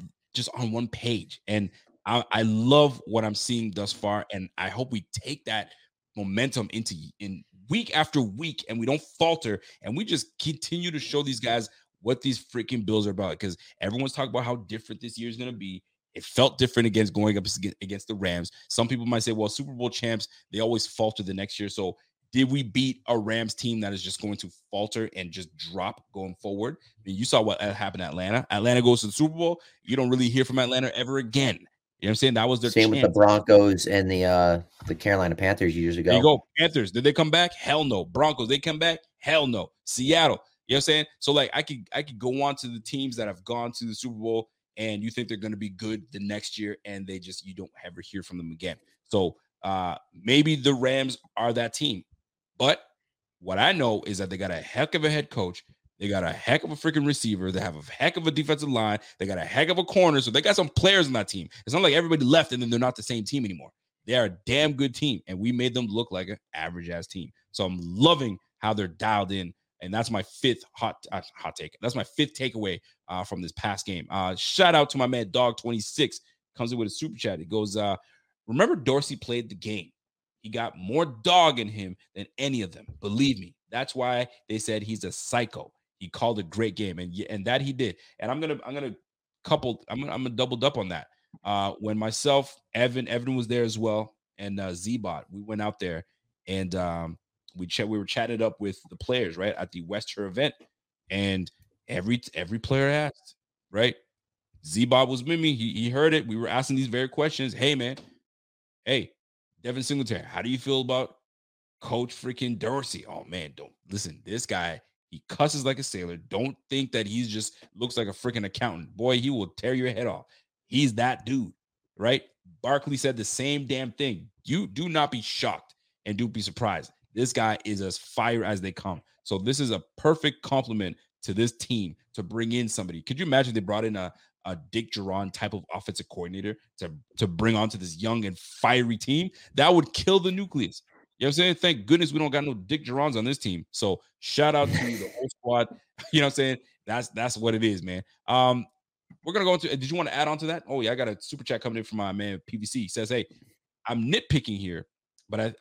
one page. And I love what I'm seeing thus far. And I hope we take that momentum in week after week and we don't falter and we just continue to show these guys what these freaking Bills are about, because everyone's talking about how different this year is going to be. It felt different going up against the Rams. Some people might say, well, Super Bowl champs, they always falter the next year. So did we beat a Rams team that is just going to falter and just drop going forward? I mean, you saw what happened at Atlanta. Atlanta goes to the Super Bowl. You don't really hear from Atlanta ever again. You know what I'm saying? That was their same chance. With the Broncos and the Carolina Panthers years ago. There you go. Panthers, did they come back? Hell no. Broncos, they come back? Hell no. Seattle, you know what I'm saying? So like I could go on to the teams that have gone to the Super Bowl and you think they're going to be good the next year and you don't ever hear from them again. So maybe the Rams are that team. But what I know is that they got a heck of a head coach. They got a heck of a freaking receiver. They have a heck of a defensive line. They got a heck of a corner. So they got some players on that team. It's not like everybody left and then they're not the same team anymore. They are a damn good team. And we made them look like an average-ass team. So I'm loving how they're dialed in. And that's my fifth hot take. That's my fifth takeaway from this past game. Shout out to my man, Dog26. Comes in with a super chat. It goes, remember Dorsey played the game. He got more dog in him than any of them. Believe me. That's why they said he's a psycho. He called a great game, and that he did. And I'm gonna double up on that. When myself, Evan was there as well, and Z-Bot, we went out there and we were chatted up with the players right at the Wester event, and every player asked, right? Z-Bot was with me. He heard it. We were asking these very questions. Hey man, hey. Devin Singletary, how do you feel about Coach freaking Dorsey? Oh, man, don't listen. This guy, he cusses like a sailor. Don't think that he's just looks like a freaking accountant. Boy, he will tear your head off. He's that dude, right? Barkley said the same damn thing. You do not be shocked and do be surprised. This guy is as fire as they come. So this is a perfect compliment to this team to bring in somebody. Could you imagine they brought in a Dick Jauron type of offensive coordinator to bring onto this young and fiery team? That would kill the nucleus. You know what I'm saying? Thank goodness we don't got no Dick Jaurons on this team. So shout out to the whole squad. You know what I'm saying? That's what it is, man. We're gonna go into. Did you want to add on to that? Oh yeah, I got a super chat coming in from my man PVC. He says, "Hey, I'm nitpicking here, but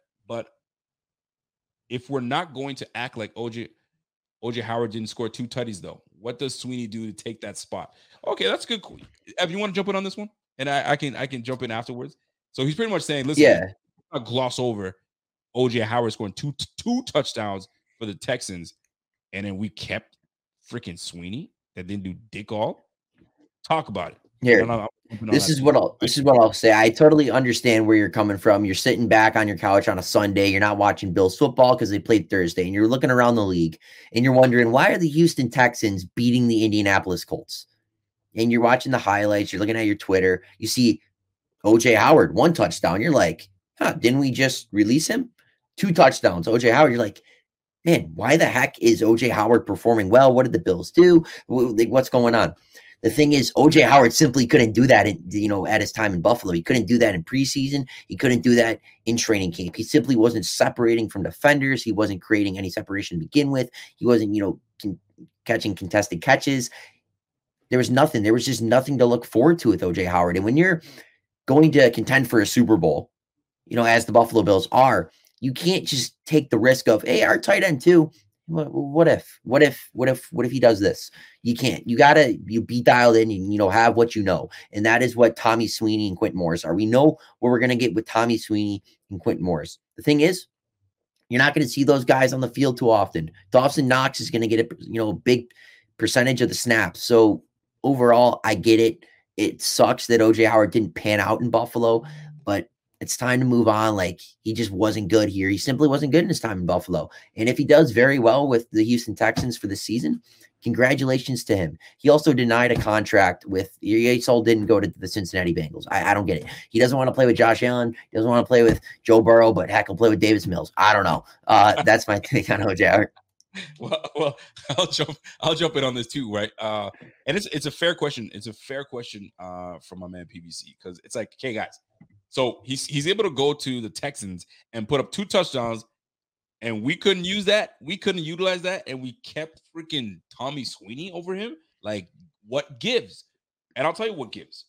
if we're not going to act like OJ Howard didn't score 2 tutties though, what does Sweeney do to take that spot?" Okay, that's good. Ev, you want to jump in on this one? And I can jump in afterwards. So he's pretty much saying, listen, I'll gloss over OJ Howard scoring two touchdowns for the Texans, and then we kept freaking Sweeney. that didn't do dick all. Talk about it. Here, this is what I'll say. I totally understand where you're coming from. You're sitting back on your couch on a Sunday. You're not watching Bills football because they played Thursday, and you're looking around the league and you're wondering, why are the Houston Texans beating the Indianapolis Colts? And you're watching the highlights. You're looking at your Twitter. You see OJ Howard, 1 touchdown. You're like, didn't we just release him? 2 touchdowns. OJ Howard. You're like, man, why the heck is OJ Howard performing well? What did the Bills do? What's going on? The thing is, OJ Howard simply couldn't do that at his time in Buffalo. He couldn't do that in preseason. He couldn't do that in training camp. He simply wasn't separating from defenders. He wasn't creating any separation to begin with. He wasn't, catching contested catches. There was nothing. There was just nothing to look forward to with OJ Howard. And when you're going to contend for a Super Bowl, as the Buffalo Bills are, you can't just take the risk of, hey, our tight end too. What if he does this? You can't. You be dialed in and have what you know. And that is what Tommy Sweeney and Quentin Morris are. We know what we're gonna get with Tommy Sweeney and Quentin Morris. The thing is, you're not gonna see those guys on the field too often. Dawson Knox is gonna get a big percentage of the snaps. So overall, I get it. It sucks that OJ Howard didn't pan out in Buffalo, but it's time to move on. Like, he just wasn't good here. He simply wasn't good in his time in Buffalo. And if he does very well with the Houston Texans for the season, congratulations to him. He also denied a contract with, he didn't go to the Cincinnati Bengals. I don't get it. He doesn't want to play with Josh Allen. He doesn't want to play with Joe Burrow, but heck, he'll play with Davis Mills. I don't know. That's my take on OJ Howard. Well, I'll jump in on this too, right? And it's a fair question. It's a fair question from my man PBC, because it's like, okay, guys. So he's able to go to the Texans and put up 2 touchdowns, and we couldn't use that. We couldn't utilize that, and we kept freaking Tommy Sweeney over him. Like, what gives? And I'll tell you what gives.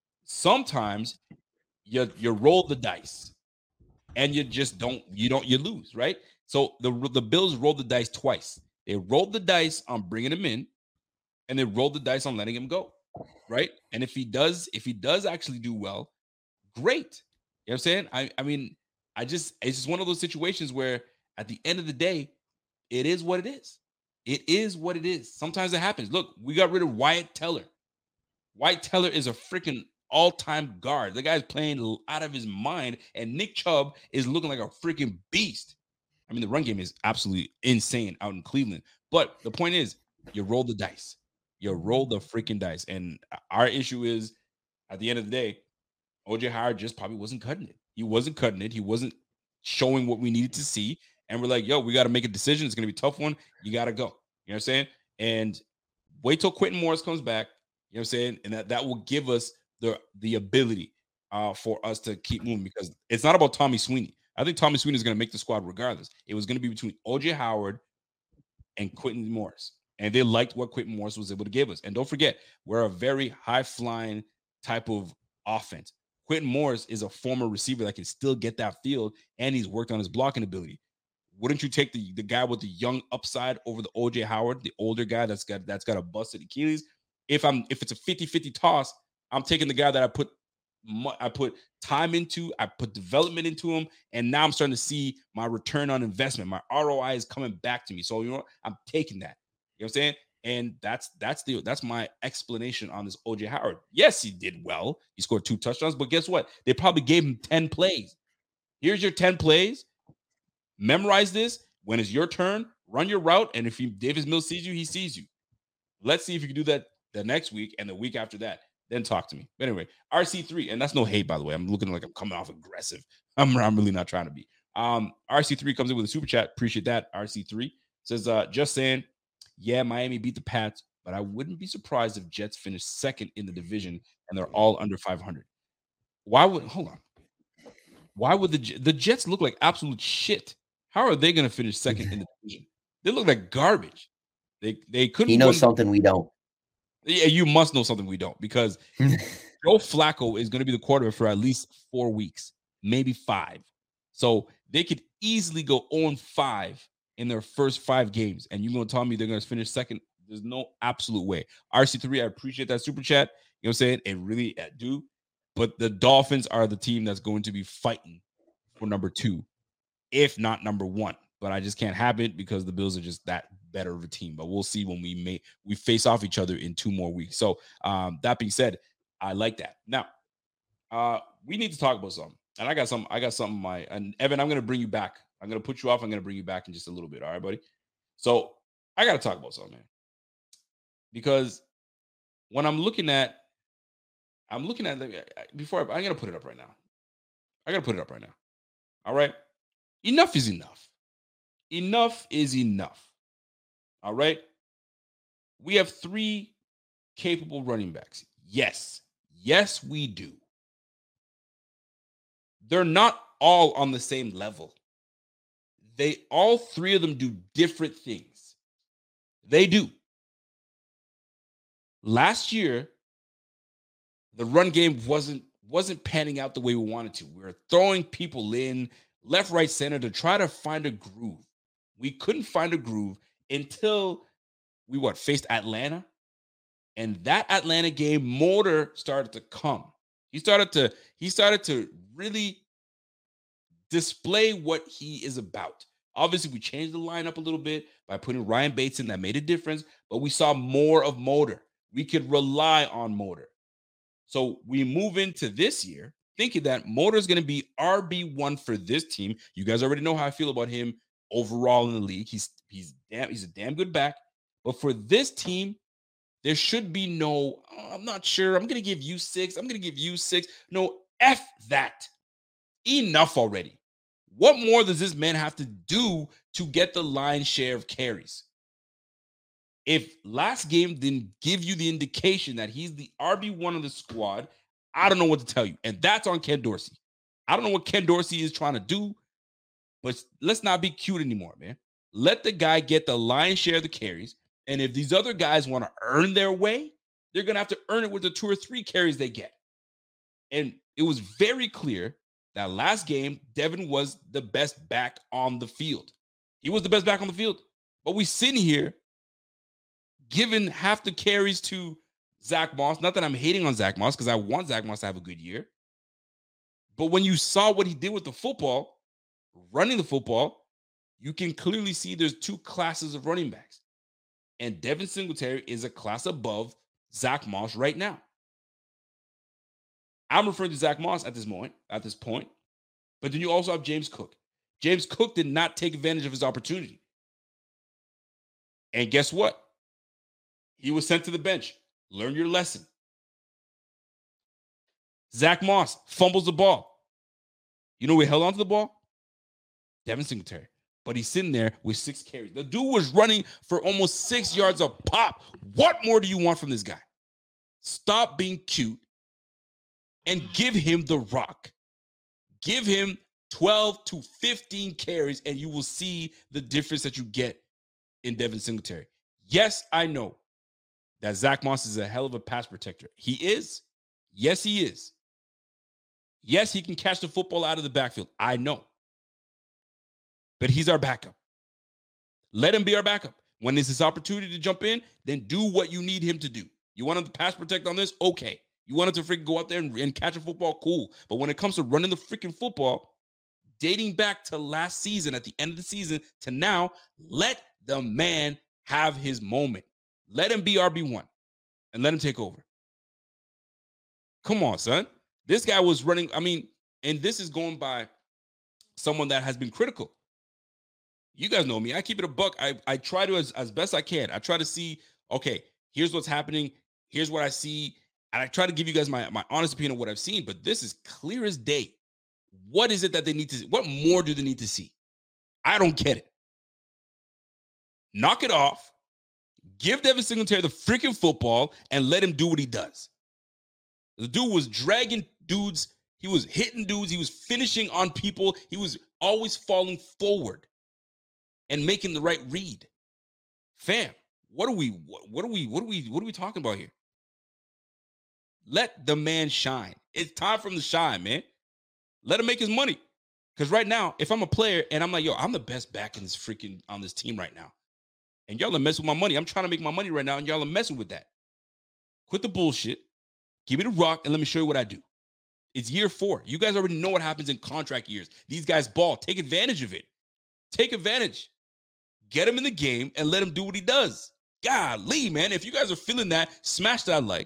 Sometimes you roll the dice, and you just you lose, right? So the Bills rolled the dice twice. They rolled the dice on bringing him in, and they rolled the dice on letting him go, right? And if he does actually do well, great. You know what I'm saying? I mean, it's just one of those situations where at the end of the day, it is what it is. It is what it is. Sometimes it happens. Look, we got rid of Wyatt Teller. Wyatt Teller is a freaking all-time guard. The guy's playing out of his mind, and Nick Chubb is looking like a freaking beast. I mean, the run game is absolutely insane out in Cleveland. But the point is, you roll the dice. You roll the freaking dice. And our issue is, at the end of the day, OJ Howard just probably wasn't cutting it. He wasn't cutting it. He wasn't showing what we needed to see. And we're like, yo, we got to make a decision. It's going to be a tough one. You got to go. You know what I'm saying? And wait till Quentin Morris comes back. You know what I'm saying? And that will give us the ability for us to keep moving, because it's not about Tommy Sweeney. I think Tommy Sweeney is going to make the squad regardless. It was going to be between OJ Howard and Quentin Morris. And they liked what Quentin Morris was able to give us. And don't forget, we're a very high-flying type of offense. Quentin Morris is a former receiver that can still get that field, and he's worked on his blocking ability. Wouldn't you take the guy with the young upside over the OJ Howard, the older guy that's got a busted Achilles? If it's a 50-50 toss, I'm taking the guy that I put time into, I put development into him, and now I'm starting to see my return on investment. My ROI is coming back to me. So, I'm taking that. You know what I'm saying? And that's my explanation on this OJ Howard. Yes, he did well. He scored 2 touchdowns, but guess what? They probably gave him 10 plays. Here's your 10 plays. Memorize this. When it's your turn, run your route. And if Davis Mills sees you, he sees you. Let's see if you can do that the next week and the week after that. Then talk to me. But anyway, RC3, and that's no hate, by the way. I'm looking like I'm coming off aggressive. I'm really not trying to be. RC3 comes in with a super chat. Appreciate that. RC3 says, just saying, yeah, Miami beat the Pats, but I wouldn't be surprised if Jets finish second in the division and they're all under 500. Why would the Jets look like absolute shit? How are they going to finish second in the division? They look like garbage. They couldn't. He knows something we don't. Yeah, you must know something we don't, because Joe Flacco is going to be the quarterback for at least 4 weeks, maybe 5. So they could easily go 0-5 in their first 5 games, and you're going to tell me they're going to finish second? There's no absolute way. RC3, I appreciate that super chat. You know what I'm saying? It really do. But the Dolphins are the team that's going to be fighting for number 2, if not number 1. But I just can't have it because the Bills are just that better of a team. But we'll see when we face off each other in 2 more weeks. So that being said, I like that. Now, we need to talk about something. And I got something. And Evan, I'm going to bring you back. I'm going to put you off. I'm going to bring you back in just a little bit. All right, buddy? So I got to talk about something, man. Because when I'm looking at before I'm going to put it up right now. All right? Enough is enough. Enough is enough. All right? We have 3 capable running backs. Yes. Yes, we do. They're not all on the same level. All 3 of them do different things. They do. Last year, the run game wasn't panning out the way we wanted to. We were throwing people in left, right, center to try to find a groove. We couldn't find a groove until we faced Atlanta. And that Atlanta game, motor started to come. He started to really display what he is about. Obviously, we changed the lineup a little bit by putting Ryan Bates in. That made a difference, but we saw more of motor. We could rely on motor. So we move into this year thinking that motor is going to be RB1 for this team. You guys already know how I feel about him overall in the league. He's a damn good back. But for this team, there should be no, I'm not sure. I'm going to give you 6. I'm going to give you 6. No, F that. Enough already. What more does this man have to do to get the lion's share of carries? If last game didn't give you the indication that he's the RB1 of the squad, I don't know what to tell you. And that's on Ken Dorsey. I don't know what Ken Dorsey is trying to do, but let's not be cute anymore, man. Let the guy get the lion's share of the carries. And if these other guys want to earn their way, they're going to have to earn it with the 2 or 3 carries they get. And it was very clear that last game, Devin was the best back on the field. He was the best back on the field. But we sit here giving half the carries to Zach Moss. Not that I'm hating on Zach Moss, because I want Zach Moss to have a good year. But when you saw what he did with the football, running the football, you can clearly see there's 2 classes of running backs. And Devin Singletary is a class above Zach Moss right now. I'm referring to Zach Moss at this point. But then you also have James Cook. James Cook did not take advantage of his opportunity. And guess what? He was sent to the bench. Learn your lesson. Zach Moss fumbles the ball. You know who held onto the ball? Devin Singletary. But he's sitting there with 6 carries. The dude was running for almost 6 yards a pop. What more do you want from this guy? Stop being cute and give him the rock. Give him 12 to 15 carries, and you will see the difference that you get in Devin Singletary. Yes, I know that Zach Moss is a hell of a pass protector. He is. Yes, he is. Yes, he can catch the football out of the backfield. I know. But he's our backup. Let him be our backup. When there's this opportunity to jump in, then do what you need him to do. You want him to pass protect on this? Okay. You want him to freaking go out there and catch a football? Cool. But when it comes to running the freaking football, dating back to last season, at the end of the season to now, let the man have his moment. Let him be RB1 and let him take over. Come on, son. This guy was running, and this is going by someone that has been critical. You guys know me. I keep it a buck. I try to, as best I can, I try to see, okay, here's what's happening. Here's what I see. And I try to give you guys my honest opinion of what I've seen, but this is clear as day. What is it that they need to see? What more do they need to see? I don't get it. Knock it off. Give Devin Singletary the freaking football and let him do what he does. The dude was dragging dudes. He was hitting dudes. He was finishing on people. He was always falling forward and making the right read. Fam, what are we talking about here? Let the man shine. It's time for him to shine, man. Let him make his money. Because right now, if I'm a player and I'm like, yo, I'm the best back in this freaking on this team right now. And y'all are messing with my money. I'm trying to make my money right now, and y'all are messing with that. Quit the bullshit. Give me the rock, and let me show you what I do. It's year 4. You guys already know what happens in contract years. These guys ball. Take advantage of it. Take advantage. get him in the game, and let him do what he does. Golly, man. If you guys are feeling that, smash that like.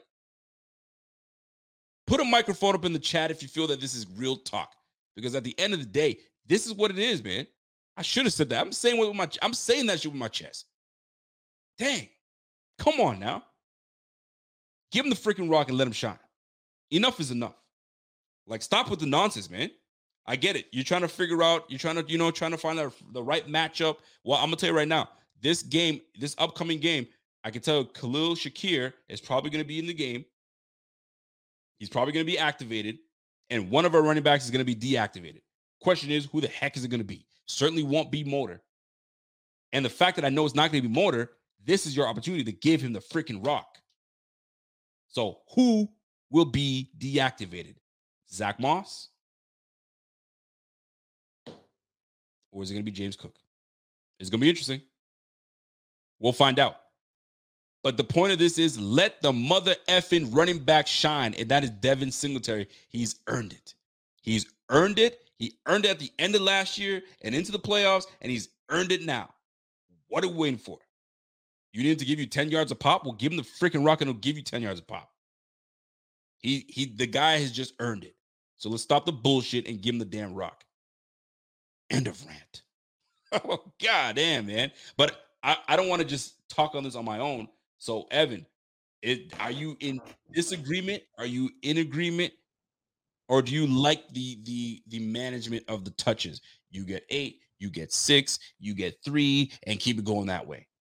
Put a microphone up in the chat if you feel that this is real talk. Because at the end of the day, this is what it is, man. I should have said that. I'm saying that shit with my chest. Dang. Come on now. Give him the freaking rock and let him shine. Enough is enough. Like, stop with the nonsense, man. I get it. You're trying to figure out, trying to find the right matchup. Well, I'm going to tell you right now, this upcoming game, I can tell Khalil Shakir is probably going to be in the game. He's probably going to be activated, and one of our running backs is going to be deactivated. Question is, who the heck is it going to be? Certainly won't be Motor. And the fact that I know it's not going to be Motor, this is your opportunity to give him the freaking rock. So who will be deactivated? Zach Moss? Or is it going to be James Cook? It's going to be interesting. We'll find out. But the point of this is let the mother effing running back shine, and that is Devin Singletary. He's earned it. He's earned it. He earned it at the end of last year and into the playoffs, and he's earned it now. What are we waiting for? You need him to give you 10 yards a pop? Well, give him the freaking rock, and he'll give you 10 yards a pop. The guy has just earned it. So let's stop the bullshit and give him the damn rock. End of rant. Oh, God damn, man. But I don't want to just talk on this on my own. So, Evan, are you in disagreement? Are you in agreement? Or do you like the management of the touches? You get 8, you get 6, you get 3, and keep it going that way.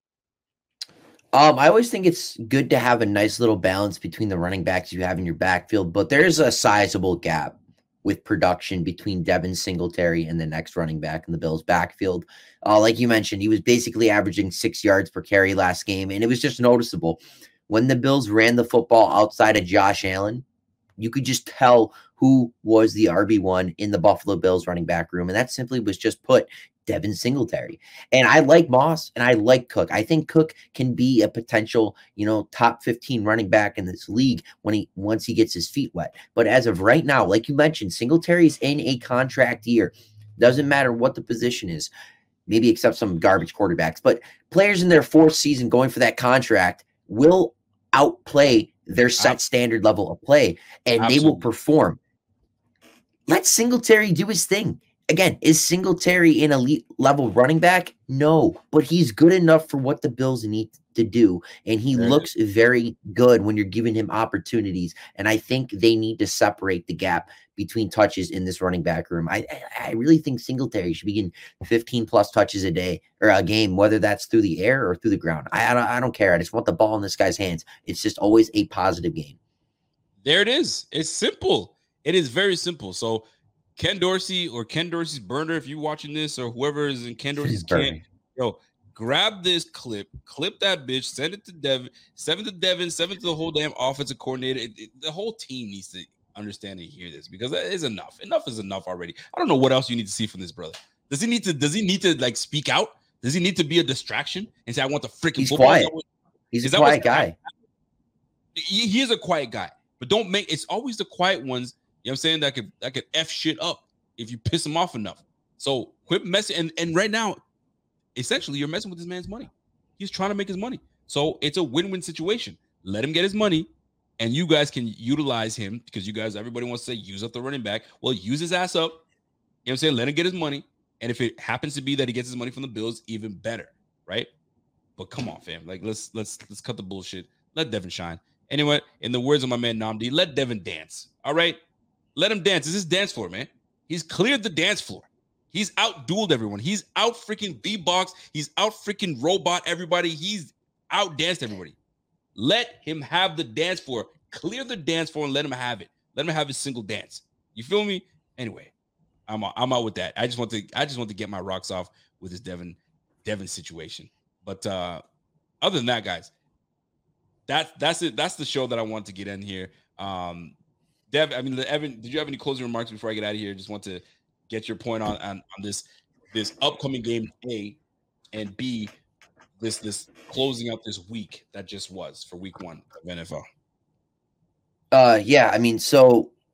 I always think it's good to have a nice little balance between the running backs you have in your backfield, but there's a sizable gap with production between Devin Singletary and the next running back in the Bills' backfield. Like you mentioned, he was basically averaging 6 yards per carry last game, and it was just noticeable. When the Bills ran the football outside of Josh Allen, you could just tell who was the RB1 in the Buffalo Bills running back room, and that simply was just put Devin Singletary. And I like Moss, and I like Cook. I think Cook can be a potential, top 15 running back in this league once he gets his feet wet. But as of right now, like you mentioned, Singletary's in a contract year. Doesn't matter what the position is, maybe except some garbage quarterbacks. But players in their 4th season going for that contract will outplay their set standard level of play, and Absolutely. They will perform. Let Singletary do his thing. Again, is Singletary an elite level running back? No, but he's good enough for what the Bills need to do, and he looks very good when you're giving him opportunities, and I think they need to separate the gap between touches in this running back room. I really think Singletary should be getting 15-plus touches a day or a game, whether that's through the air or through the ground. I don't care. I just want the ball in this guy's hands. It's just always a positive game. There it is. It's simple. It is very simple. So Ken Dorsey or Ken Dorsey's burner, if you're watching this, or whoever is in Ken Dorsey's camp, grab this clip that bitch, send it to Devin, send it to the whole damn offensive coordinator. The whole team needs to understand and hear this, because that is enough. Enough is enough already. I don't know what else you need to see from this brother. Does he need to like speak out? Does he need to be a distraction and say, I want the freaking football? Quiet. He's a quiet guy. He is a quiet guy, but it's always the quiet ones. You know what I'm saying? That could F shit up if you piss him off enough. So quit messing. And right now, essentially, you're messing with this man's money. He's trying to make his money. So it's a win-win situation. Let him get his money, and you guys can utilize him, because everybody wants to say use up the running back. Well, use his ass up. You know what I'm saying? Let him get his money. And if it happens to be that he gets his money from the Bills, even better, right? But come on, fam. Like, let's cut the bullshit. Let Devin shine. Anyway, in the words of my man Namdi, let Devin dance. All right? Let him dance. This is dance floor, man. He's cleared the dance floor. He's out-dueled everyone. He's out freaking B-box. He's out freaking robot everybody. He's out-danced everybody. Let him have the dance floor. Clear the dance floor and let him have it. Let him have his single dance. You feel me? Anyway, I'm out with that. I just want to get my rocks off with this Devin situation. But other than that, guys, that's it. That's the show that I want to get in here. Evan, did you have any closing remarks before I get out of here? Just want to get your point on this upcoming game, A, and B, this closing out this week that just was for week 1 of NFL. So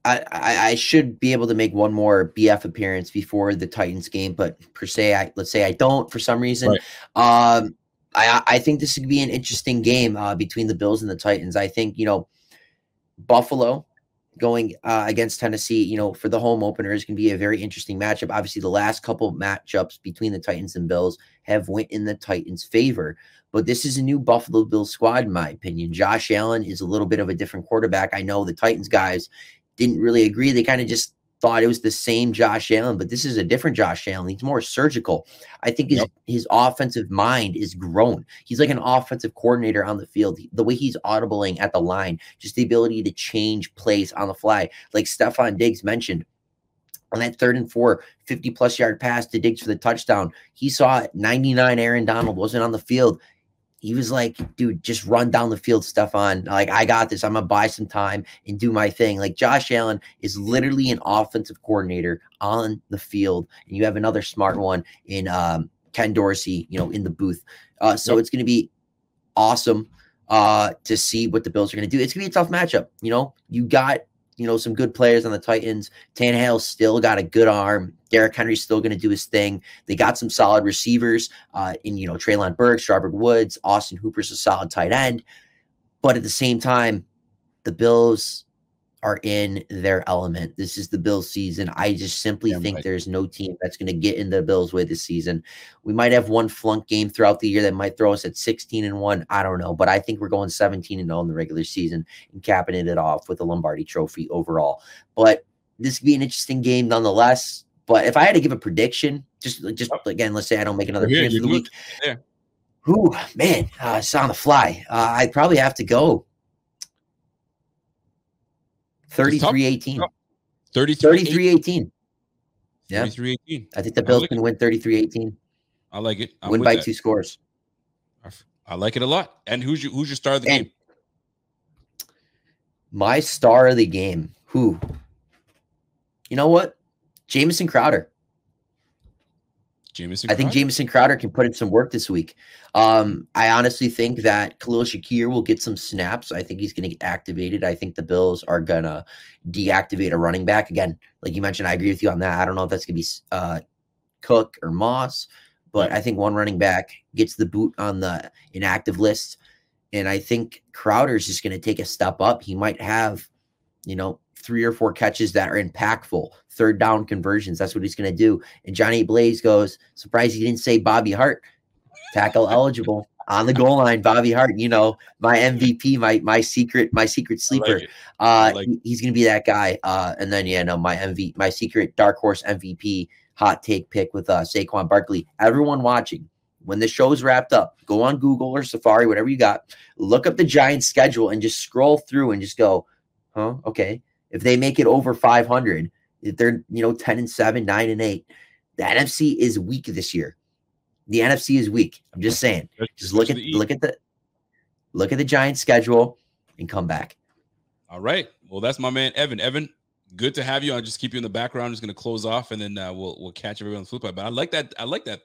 I should be able to make one more BF appearance before the Titans game, but let's say I don't for some reason. Right. I think this could be an interesting game between the Bills and the Titans. I think, Buffalo going against Tennessee, for the home opener is going to be a very interesting matchup. Obviously, the last couple of matchups between the Titans and Bills have went in the Titans' favor. But this is a new Buffalo Bills squad, in my opinion. Josh Allen is a little bit of a different quarterback. I know the Titans guys didn't really agree. They kind of just thought it was the same Josh Allen, but this is a different Josh Allen. He's more surgical. I think his offensive mind is grown. He's like an offensive coordinator on the field. The way he's audibling at the line, just the ability to change plays on the fly. Like Stefon Diggs mentioned, on that 3rd and 4, 50-plus yard pass to Diggs for the touchdown, he saw 99 Aaron Donald wasn't on the field. He was like, dude, just run down the field, Stefon. Like, I got this. I'm going to buy some time and do my thing. Like, Josh Allen is literally an offensive coordinator on the field. And you have another smart one in Ken Dorsey, in the booth. So it's going to be awesome to see what the Bills are going to do. It's going to be a tough matchup. You got, some good players on the Titans. Tannehill still got a good arm. Derrick Henry's still going to do his thing. They got some solid receivers in, Treylon Burks, Robert Woods, Austin Hooper's a solid tight end. But at the same time, the Bills are in their element. This is the Bills season. I just simply think there's no team that's going to get in the Bills' way this season. We might have one flunk game throughout the year that might throw us at 16-1. I don't know, but I think we're going 17-0 in the regular season and capping it off with the Lombardi Trophy overall. But this could be an interesting game nonetheless. But if I had to give a prediction, just again, let's say I don't make another appearance for the week. Yeah. Ooh, man, it's on the fly. I'd probably have to go 33-18. 33-18. Yeah. 33-18. I think the Bills can win 33-18. I like it. Win by 2 scores. I like it a lot. And who's your star of the game? My star of the game. Who? You know what? Jamison Crowder. I think Jamison Crowder can put in some work this week. I honestly think that Khalil Shakir will get some snaps. I think he's going to get activated. I think the Bills are going to deactivate a running back. Again, like you mentioned, I agree with you on that. I don't know if that's going to be Cook or Moss, but I think one running back gets the boot on the inactive list. And I think Crowder's just going to take a step up. He might have, 3 or 4 catches that are impactful, 3rd down conversions. That's what he's going to do. And Johnny Blaze goes, surprised he didn't say Bobby Hart, tackle eligible on the goal line. Bobby Hart, my MVP, my secret sleeper. He's going to be that guy. And then, my secret dark horse MVP hot take pick with Saquon Barkley. Everyone watching, when the show's wrapped up, go on Google or Safari, whatever you got, look up the Giants schedule and just scroll through and just go, huh? Okay. If they make it over 500, if they're 10-7, 9-8, the NFC is weak this year. The NFC is weak. I'm just saying. Just look at the Giants schedule and come back. All right. Well, that's my man Evan. Evan, good to have you. I'll just keep you in the background. I'm just going to close off, and then we'll catch everyone on the flip side. But I like that.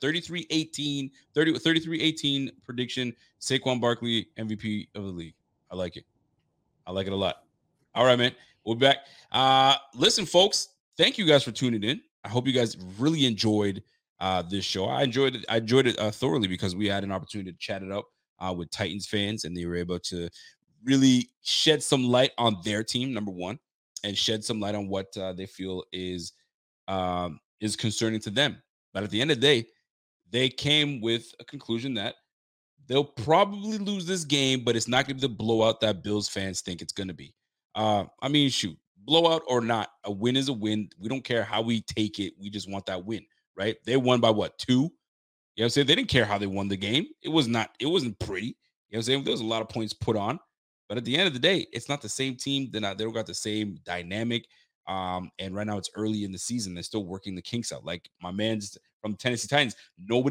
33-18 prediction. Saquon Barkley MVP of the league. I like it. I like it a lot. All right, man. We'll be back. Listen, folks, thank you guys for tuning in. I hope you guys really enjoyed this show. I enjoyed it thoroughly because we had an opportunity to chat it up with Titans fans, and they were able to really shed some light on their team, number one, and shed some light on what they feel is concerning to them. But at the end of the day, they came with a conclusion that they'll probably lose this game, but it's not going to be the blowout that Bills fans think it's going to be. Shoot, blowout or not, a win is a win. We don't care how we take it. We just want that win, right? They won by what, 2? You know what I'm saying? They didn't care how they won the game. It wasn't pretty. You know what I'm saying? There was a lot of points put on. But at the end of the day, it's not the same team. They don't got the same dynamic. And right now it's early in the season. They're still working the kinks out. Like my man's from Tennessee Titans, no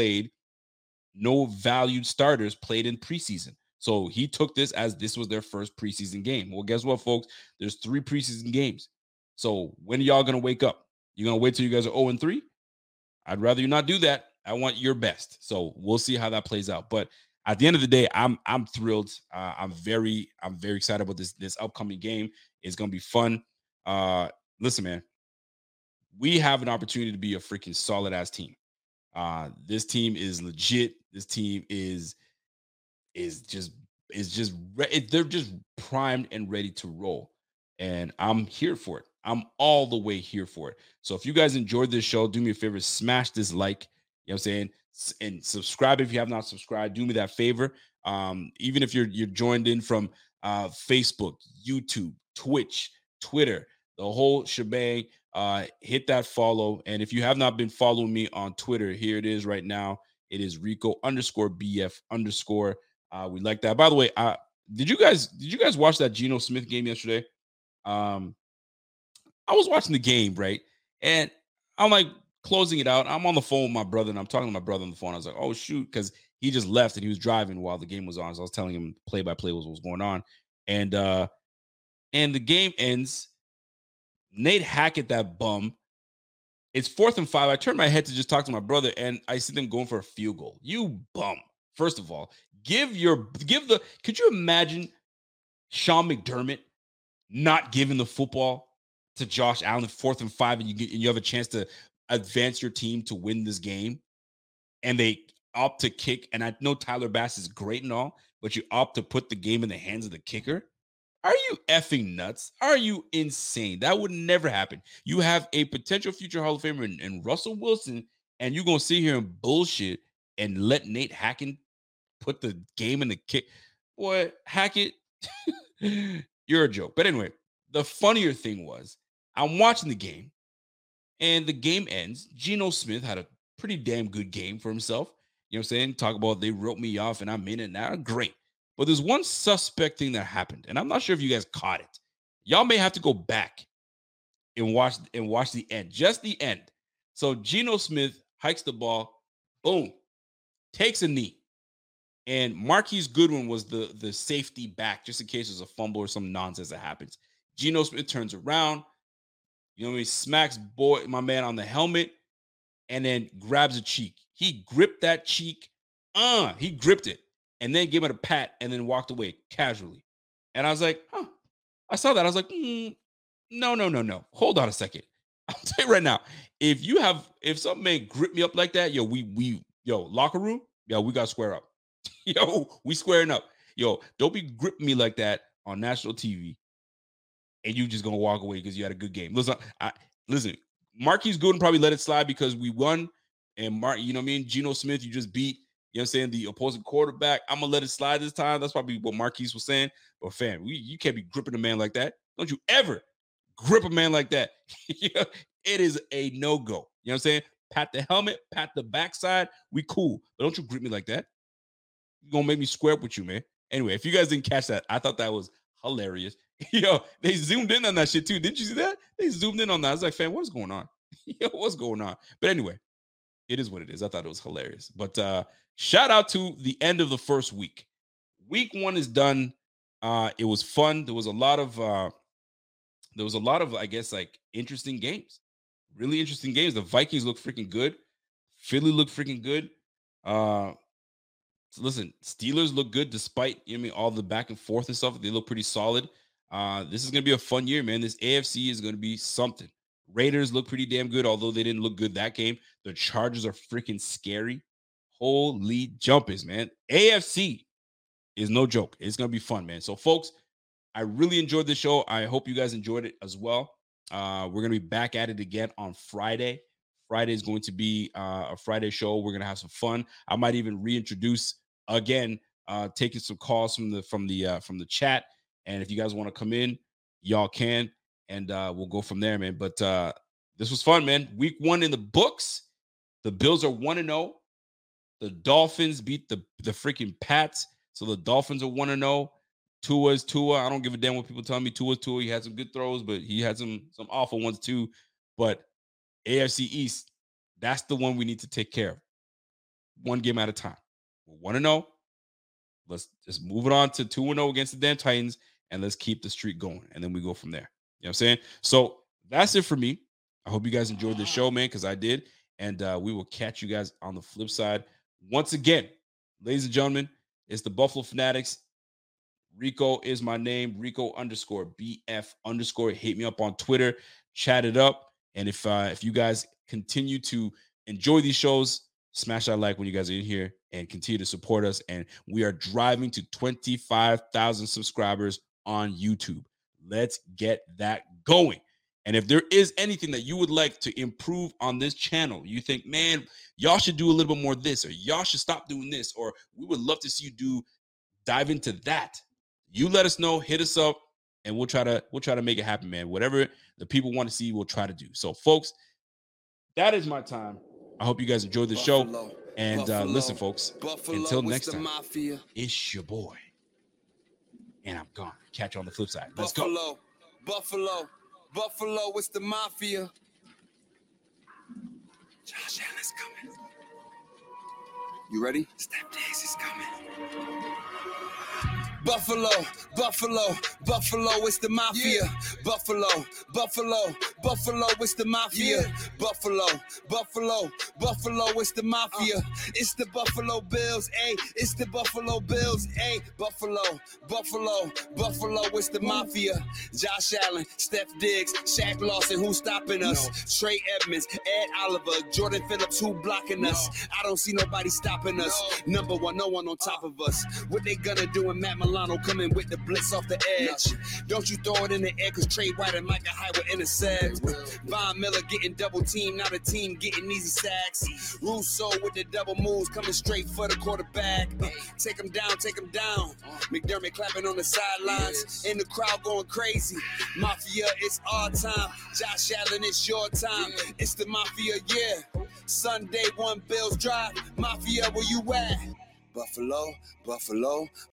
valued starters played in preseason. So he took this as this was their first preseason game. Well, guess what, folks? There's 3 preseason games. So when are y'all going to wake up? You're going to wait till you guys are 0-3? I'd rather you not do that. I want your best. So we'll see how that plays out. But at the end of the day, I'm thrilled. I'm very excited about this upcoming game. It's going to be fun. Listen, man, we have an opportunity to be a freaking solid ass team. This team is legit. This team they're just primed and ready to roll. And I'm here for it. I'm all the way here for it. So if you guys enjoyed this show, do me a favor, smash this like, you know what I'm saying? And subscribe if you have not subscribed. Do me that favor. Even if you're joined in from Facebook, YouTube, Twitch, Twitter, the whole shebang, hit that follow. And if you have not been following me on Twitter, here it is right now. It is Rico_BF_. We like that. By the way, did you guys watch that Geno Smith game yesterday? I was watching the game, right? And I'm like closing it out. I'm on the phone with my brother, and I'm talking to my brother on the phone. I was like, oh, shoot, because he just left and he was driving while the game was on. So I was telling him play-by-play was what was going on. And the game ends. Nate Hackett, that bum. It's 4th and 5. I turned my head to just talk to my brother, and I see them going for a field goal. You bum. First of all, could you imagine Sean McDermott not giving the football to Josh Allen 4th and 5, and you have a chance to advance your team to win this game, and they opt to kick? And I know Tyler Bass is great and all, but you opt to put the game in the hands of the kicker? Are you effing nuts? Are you insane? That would never happen. You have a potential future Hall of Famer in Russell Wilson, and you're going to sit here and bullshit and let Nate Hackett put the game in the kick? Boy, Hackett, you're a joke. But anyway, the funnier thing was, I'm watching the game, and the game ends. Geno Smith had a pretty damn good game for himself. You know what I'm saying? Talk about they wrote me off, and I'm in it now. Great. But there's one suspect thing that happened, and I'm not sure if you guys caught it. Y'all may have to go back and watch the end, just the end. So Geno Smith hikes the ball, boom, takes a knee. And Marquise Goodwin was the safety back, just in case there's a fumble or some nonsense that happens. Geno Smith turns around, you know what I mean, smacks my man on the helmet, and then grabs a cheek. He gripped that cheek. He gripped it. And then gave it a pat and then walked away casually. And I was like, I saw that. I was like, no. Hold on a second. I'll tell you right now, if some man grip me up like that, locker room, we got to square up. We squaring up. Don't be gripping me like that on national TV. And you just going to walk away because you had a good game. Listen, Marquise Goodwin probably let it slide because we won. And Geno Smith, you just beat, you know what I'm saying, the opposing quarterback. I'm going to let it slide this time. That's probably what Marquise was saying. But, fam, you can't be gripping a man like that. Don't you ever grip a man like that. It is a no-go. You know what I'm saying? Pat the helmet, pat the backside. We cool. But don't you grip me like that. You're going to make me square up with you, man. Anyway, if you guys didn't catch that, I thought that was hilarious. They zoomed in on that shit, too. Didn't you see that? They zoomed in on that. I was like, fam, what's going on? What's going on? But anyway, it is what it is. I thought it was hilarious. But shout out to the end of the first week. Week 1 is done. It was fun. There was a lot of, I guess, like interesting games. Really interesting games. The Vikings look freaking good. Philly looked freaking good. Listen, Steelers look good despite, all the back and forth and stuff. They look pretty solid. This is going to be a fun year, man. This AFC is going to be something. Raiders look pretty damn good, although they didn't look good that game. The Chargers are freaking scary. Holy jumpers, man. AFC is no joke. It's going to be fun, man. So, folks, I really enjoyed the show. I hope you guys enjoyed it as well. We're going to be back at it again on Friday. Friday is going to be a Friday show. We're going to have some fun. I might even reintroduce again, taking some calls from the chat. And if you guys want to come in, y'all can. And we'll go from there, man. But this was fun, man. Week 1 in the books. The Bills are 1-0. The Dolphins beat the freaking Pats. So the Dolphins are 1-0. Tua is Tua. I don't give a damn what people tell me. Tua is Tua. He had some good throws, but he had some awful ones too. But AFC East, that's the one we need to take care of. One game at a time. We're 1-0. Let's just move it on to 2-0 against the damn Titans, and let's keep the streak going. And then we go from there. You know what I'm saying? So that's it for me. I hope you guys enjoyed this show, man, because I did. And we will catch you guys on the flip side. Once again, ladies and gentlemen, it's the Buffalo Fanatics. Rico is my name. Rico_BF_. Hit me up on Twitter. Chat it up. And if you guys continue to enjoy these shows, smash that like when you guys are in here and continue to support us. And we are driving to 25,000 subscribers on YouTube. Let's get that going. And if there is anything that you would like to improve on this channel, you think, man, y'all should do a little bit more of this, or y'all should stop doing this, or we would love to see you dive into that, you let us know, hit us up, and we'll try to make it happen, man. Whatever the people want to see, we'll try to do. So, folks, that is my time. I hope you guys enjoyed the show. And listen, folks, until next time, it's your boy. And I'm gone. Catch you on the flip side. Let's go. Buffalo, it's the Mafia. Josh Allen's coming. You ready? Step Diggs is coming. Buffalo, it's the Mafia. Yeah. Buffalo, it's the Mafia. Buffalo, it's the Mafia. It's the Buffalo Bills, ayy. It's the Buffalo Bills, ayy. Buffalo, it's the Mafia. Josh Allen, Steph Diggs, Shaq Lawson, who's stopping us? No. Trey Edmonds, Ed Oliver, Jordan Phillips, who blocking us? I don't see nobody stopping us. Number one, no one on top of us. What they gonna do when Matt Milano coming with the blitz off the edge? Don't you throw it in the air, cause Trey White and Micah Hyde will intercept. Von Miller getting double teamed, now the team getting easy sacks. Russo with the double moves, coming straight for the quarterback. Take him down. McDermott clapping on the sidelines, and the crowd going crazy. Mafia, it's our time. Josh Allen, it's your time. It's the Mafia, yeah. Sunday, 1 Bills Drive. Mafia, where you at? Buffalo.